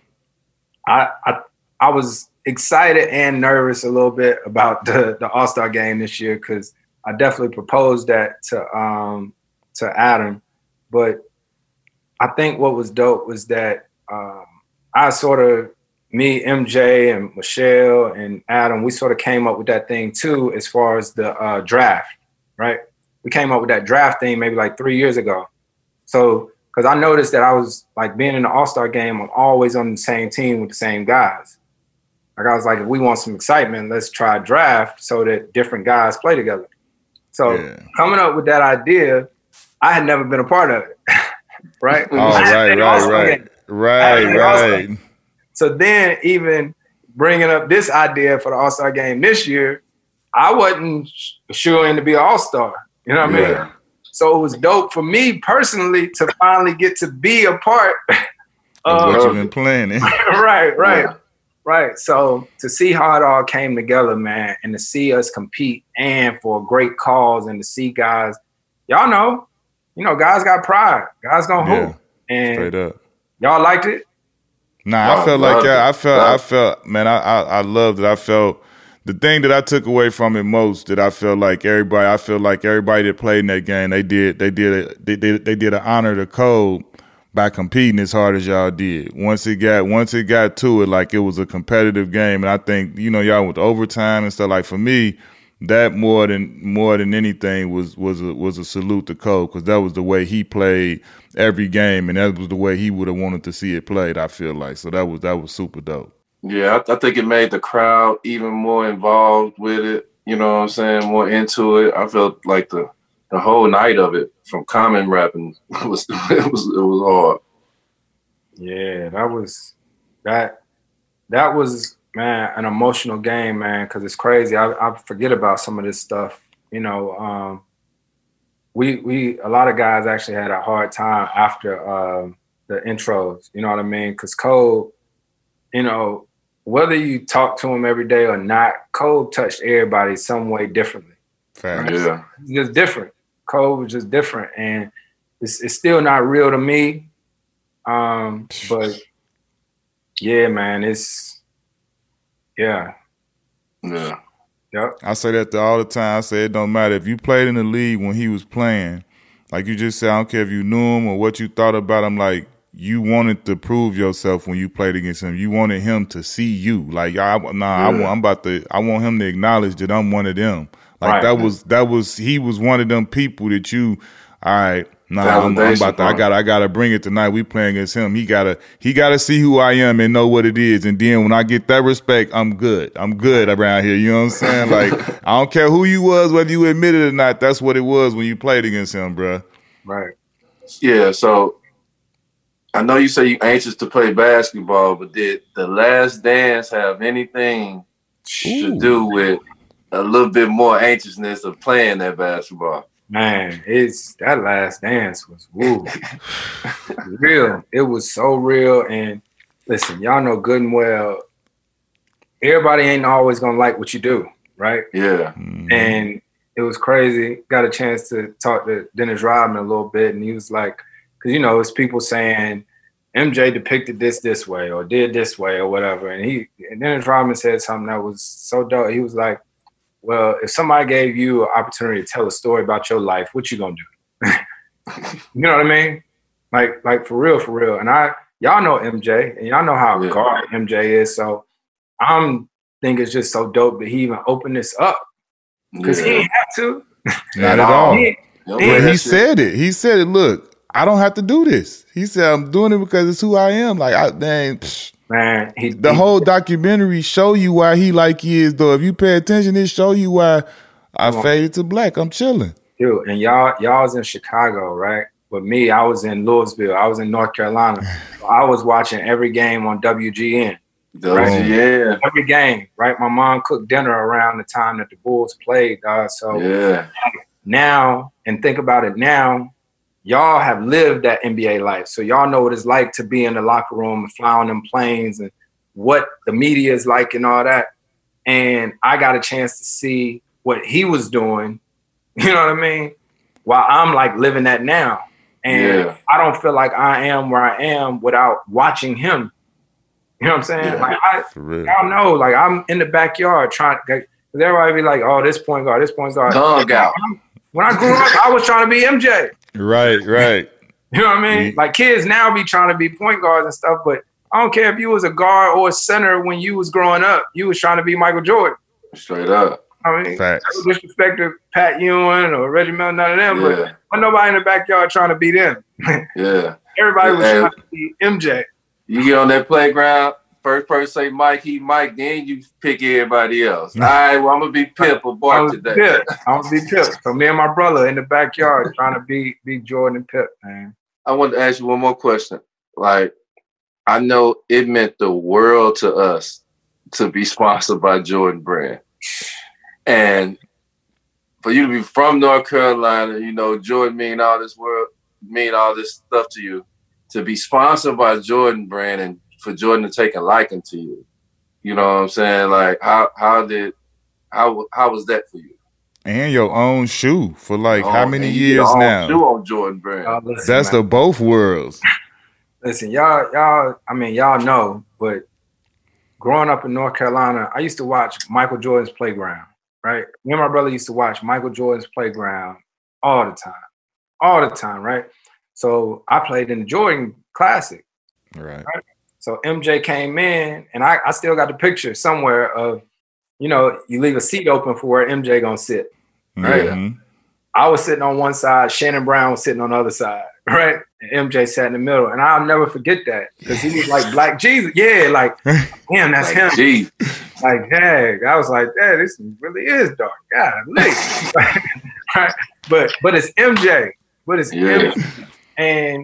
I was excited and nervous a little bit about the All-Star game this year, because I definitely proposed that to Adam. But I think what was dope was that I sort of, me, MJ, and Michelle, and Adam, we sort of came up with that thing too, as far as the draft, right? We came up with that draft thing maybe like 3 years ago. So, because I noticed that I was like being in the All-Star game, I'm always on the same team with the same guys. Like I was like, if we want some excitement, let's try a draft so that different guys play together. So coming up with that idea, I had never been a part of it, right? Oh, right. So then even bringing up this idea for the All-Star game this year, I wasn't sure to be an All-Star. You know what I mean? So it was dope for me personally to finally get to be a part of what you've been planning. Right. So to see how it all came together, man, and to see us compete and for a great cause, and to see guys, y'all know, guys got pride. Guys gonna hoop. And straight up. Y'all liked it? Nah, I felt like I felt, man, I loved it. I felt the thing that I took away from it most, that I felt like everybody that played in that game, they did an honor to code by competing as hard as y'all did. Once it got to it, like it was a competitive game. And I think, y'all with overtime and stuff, like for me, that more than anything was a salute to Cole, because that was the way he played every game, and that was the way he would have wanted to see it played, I feel like. So that was super dope. Yeah, I think it made the crowd even more involved with it. You know what I'm saying? More into it. I felt like the whole night of it, from Common rapping, was hard. Yeah, that was man, an emotional game, man, because it's crazy. I forget about some of this stuff. We a lot of guys actually had a hard time after the intros. You know what I mean? Because Cole, whether you talk to him every day or not, Cole touched everybody some way differently. Right? Yeah, it's just different. Cole was just different, and it's still not real to me. But yeah, man, Yeah. Yep. I say that all the time. I say it don't matter. If you played in the league when he was playing, like you just said, I don't care if you knew him or what you thought about him, like you wanted to prove yourself when you played against him. You wanted him to see you. Like, I want him to acknowledge that I'm one of them. Like he was one of them people that you, all right, I gotta bring it tonight. We playing against him. He gotta see who I am and know what it is. And then when I get that respect, I'm good around here. You know what I'm saying? Like, I don't care who you was, whether you admit it or not. That's what it was when you played against him, bro. Right. Yeah. So I know you say you anxious to play basketball, but did The Last Dance have anything to do with a little bit more anxiousness of playing that basketball? Man, that Last Dance was real. It was so real. And listen, y'all know good and well, everybody ain't always gonna like what you do, right? Yeah. Mm-hmm. And it was crazy. Got a chance to talk to Dennis Rodman a little bit, and he was like, because it's people saying MJ depicted this way or did this way or whatever. And Dennis Rodman said something that was so dope. He was like, well, if somebody gave you an opportunity to tell a story about your life, what you gonna do? You know what I mean? Like for real. And y'all know MJ, and y'all know how guard MJ is. So I'm think it's just so dope that he even opened this up, because he didn't have to. Not at all. He said it. He said it. Look, I don't have to do this. He said, I'm doing it because it's who I am. Like, man, the whole documentary show you why he like he is, though. If you pay attention, it show you why I faded to black. I'm chilling. Dude, and y'all was in Chicago, right? But me, I was in Louisville. I was in North Carolina. So I was watching every game on WGN. Right? Yeah. Every game, right? My mom cooked dinner around the time that the Bulls played. So now, and think about it now, y'all have lived that NBA life. So y'all know what it's like to be in the locker room and fly on them planes and what the media is like and all that. And I got a chance to see what he was doing, you know what I mean? While I'm like living that now. And I don't feel like I am where I am without watching him. You know what I'm saying? Yeah, like I don't know. Like I'm in the backyard trying, because everybody be like, oh, this point guard, this point guard. Dog out. When I grew up, I was trying to be MJ. Right. You know what I mean? Like kids now be trying to be point guards and stuff, but I don't care if you was a guard or a center when you was growing up. You was trying to be Michael Jordan. Straight up. I mean, no disrespect to Pat Ewing or Reggie Miller, none of them, but nobody in the backyard trying to be them. Everybody was trying to be MJ. You get on that playground, first person say Mike, then you pick everybody else. All right, well, I'm going to be Pip or Bart today. I'm going to be Pip. So me and my brother in the backyard trying to be Jordan and Pip, man. I want to ask you one more question. Like, I know it meant the world to us to be sponsored by Jordan Brand. And for you to be from North Carolina, you know, Jordan mean all this stuff to you. To be sponsored by Jordan Brand and for Jordan to take a liking to you. You know what I'm saying? Like how was that for you? And your own shoe for like how many years now? Shoe on Jordan Brand. Listen, that's man. The both worlds. Listen, y'all, I mean, y'all know, but growing up in North Carolina, I used to watch Michael Jordan's Playground, right? Me and my brother used to watch Michael Jordan's Playground all the time, right? So I played in the Jordan Classic. Right? So MJ came in, and I still got the picture somewhere of, you know, you leave a seat open for where MJ gonna sit, right? Mm-hmm. I was sitting on one side, Shannon Brown was sitting on the other side, right? And MJ sat in the middle, and I'll never forget that because he was like Black Jesus. Yeah, like, damn, that's like him. Geez. Like, dang, I was like, damn, this really is dark. Golly. Right? But it's MJ. MJ. And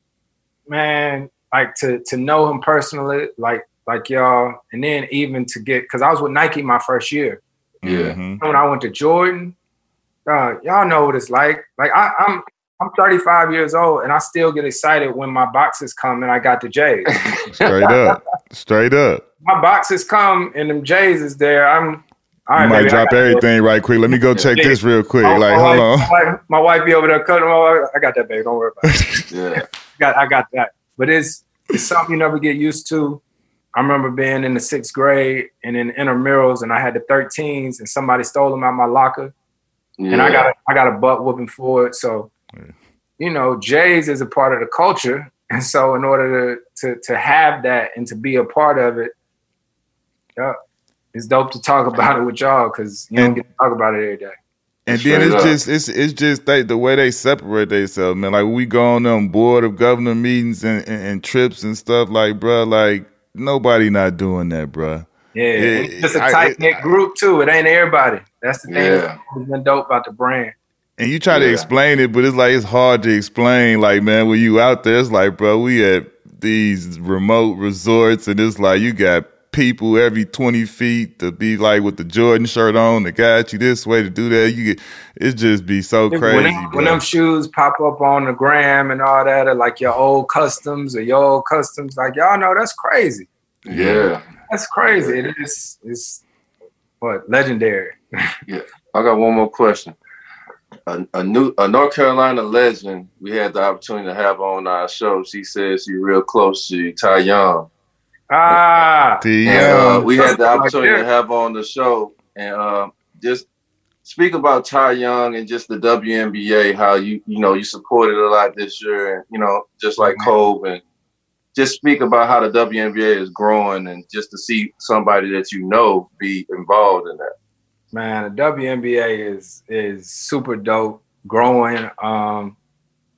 man, like to know him personally, like y'all, and then even to get, because I was with Nike my first year. Yeah. When I went to Jordan, y'all know what it's like. Like I'm 35 years old, and I still get excited when my boxes come and I got the J's. Straight up. My boxes come and them J's is there. All right, you might baby, drop everything right quick. Let me go check this real quick. Hold on. My wife be over there cutting. I got that, baby. Don't worry about it. I got that. But it's something you never get used to. I remember being in the 6th grade and in intramurals, and I had the 13s, and somebody stole them out of my locker, and I got a butt whooping for it. So, you know, J's is a part of the culture, and so in order to have that and to be a part of it, it's dope to talk about it with y'all because you don't get to talk about it every day. And then it's just the way they separate themselves, man. Like we go on them board of governor meetings and trips and stuff, like, bro, like nobody not doing that, bro. Yeah, it's just a tight-knit group too. It ain't everybody. That's the thing that's been dope about the brand. And you try to explain it, but it's like it's hard to explain. Like, man, when you out there, it's like, bro, we at these remote resorts, and it's like you got people every 20 feet to be like with the Jordan shirt on, the got you this way to do that. It just be so crazy. When them shoes pop up on the gram and all that, or like your old customs, like y'all know that's crazy. Yeah. That's crazy. It is. It's legendary. Yeah. I got one more question. A North Carolina legend we had the opportunity to have on our show. She says she's real close to Ty Young. We had the opportunity to have on the show and just speak about Ty Young and just the WNBA, how you supported a lot this year, and just like Cove, and just speak about how the WNBA is growing and just to see somebody that be involved in that. Man, the WNBA is super dope, growing.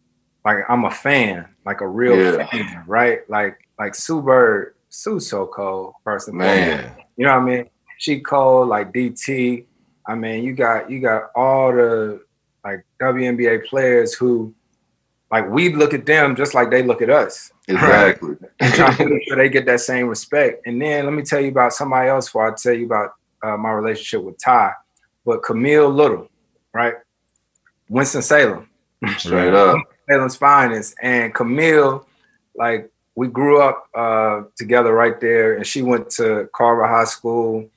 like I'm a fan, like a real fan, right? Like Sue Bird, Sue's so cold, first and foremost. You know what I mean? She cold, like DT. I mean, you got all the like WNBA players who, like, we look at them just like they look at us. Exactly. Right? And try to make sure they get that same respect. And then let me tell you about somebody else before I tell you about my relationship with Ty. But Camille Little, right? Winston-Salem. Straight up. Salem's finest. And Camille, like, we grew up together right there. And she went to Carver High School.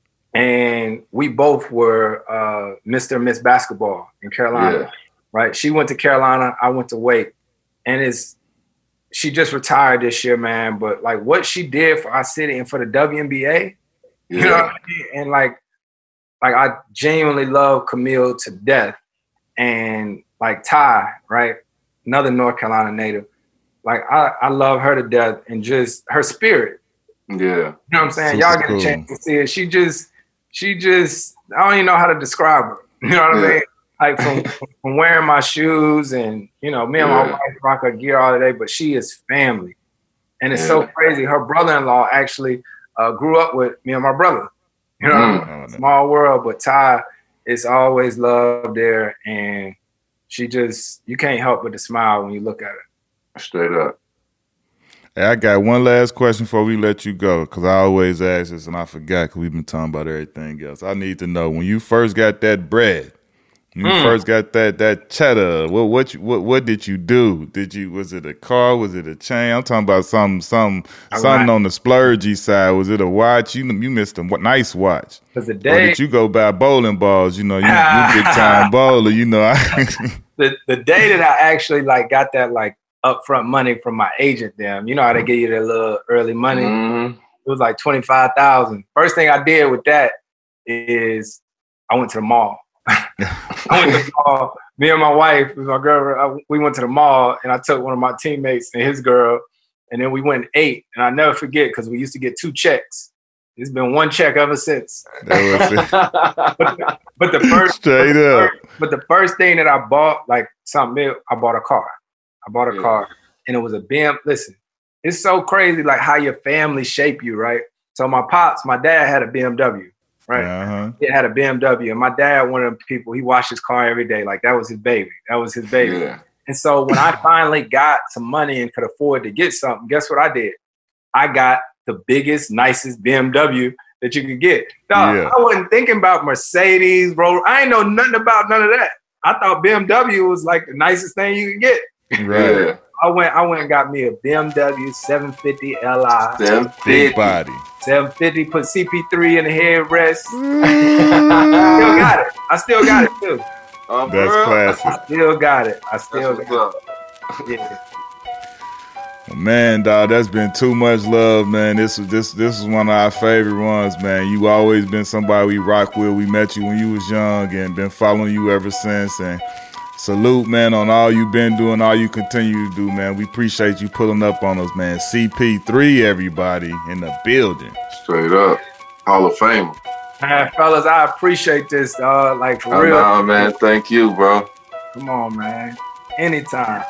And we both were Mr. and Miss Basketball in Carolina, right? She went to Carolina, I went to Wake. And she just retired this year, man. But like what she did for our city and for the WNBA, you know what I mean? And like I genuinely love Camille to death. And like Ty, right? Another North Carolina native. Like I love her to death and just her spirit. Yeah. You know what I'm saying? Y'all get a chance to see it. She just, I don't even know how to describe her. You know what I mean? Like from wearing my shoes and, you know, me and my wife rock her gear all day, but she is family. And it's so crazy. Her brother-in-law actually grew up with me and my brother. You know, small world, but Ty is always love there. And she just, you can't help but to smile when you look at her. Straight up. Hey, I got one last question before we let you go, because I always ask this and I forgot because we've been talking about everything else. I need to know, when you first got that bread, when you first got that cheddar, what did you do? Was it a car? Was it a chain? I'm talking about something on the splurgy side. Was it a watch? You missed a nice watch. Or did you go buy bowling balls? You know, you big time bowler. You know, the day that I actually like got that like upfront money from my agent, you know how they give you that little early money. It was like $25,000. First thing I did with that is I went to the mall. I went to the mall. Me and my wife, my girl, we went to the mall, and I took one of my teammates and his girl, and then we went and ate. And I never forget because we used to get 2 checks. It's been 1 check ever since. but the first thing that I bought, like something, I bought a car. I bought a car, and it was a BM. Listen, it's so crazy, like how your family shape you, right? So my dad had a BMW, right? He had a BMW, and my dad, one of them people, he washed his car every day. Like that was his baby. Yeah. And so when I finally got some money and could afford to get something, guess what I did? I got the biggest, nicest BMW that you could get. Dog, I wasn't thinking about Mercedes, bro. I ain't know nothing about none of that. I thought BMW was like the nicest thing you could get. Right. Yeah. I went and got me a BMW 750 Li. 750. Big body. 750, put CP3 in the headrest. I still got it too. That's classic. I still got it. Yeah. Man, dog, that's been too much love, man. This is one of our favorite ones, man. You always been somebody we rock with. We met you when you was young and been following you ever since. And salute, man, on all you've been doing, all you continue to do, man. We appreciate you pulling up on us, man. CP3, everybody in the building. Straight up. Hall of Fame. Man, fellas, I appreciate this, dog. Like, for real. Nah, man. Thank you, bro. Come on, man. Anytime.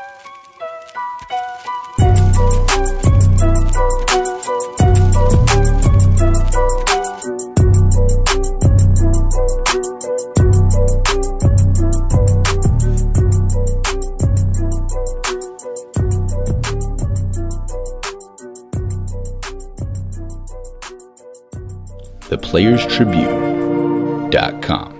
ThePlayersTribune.com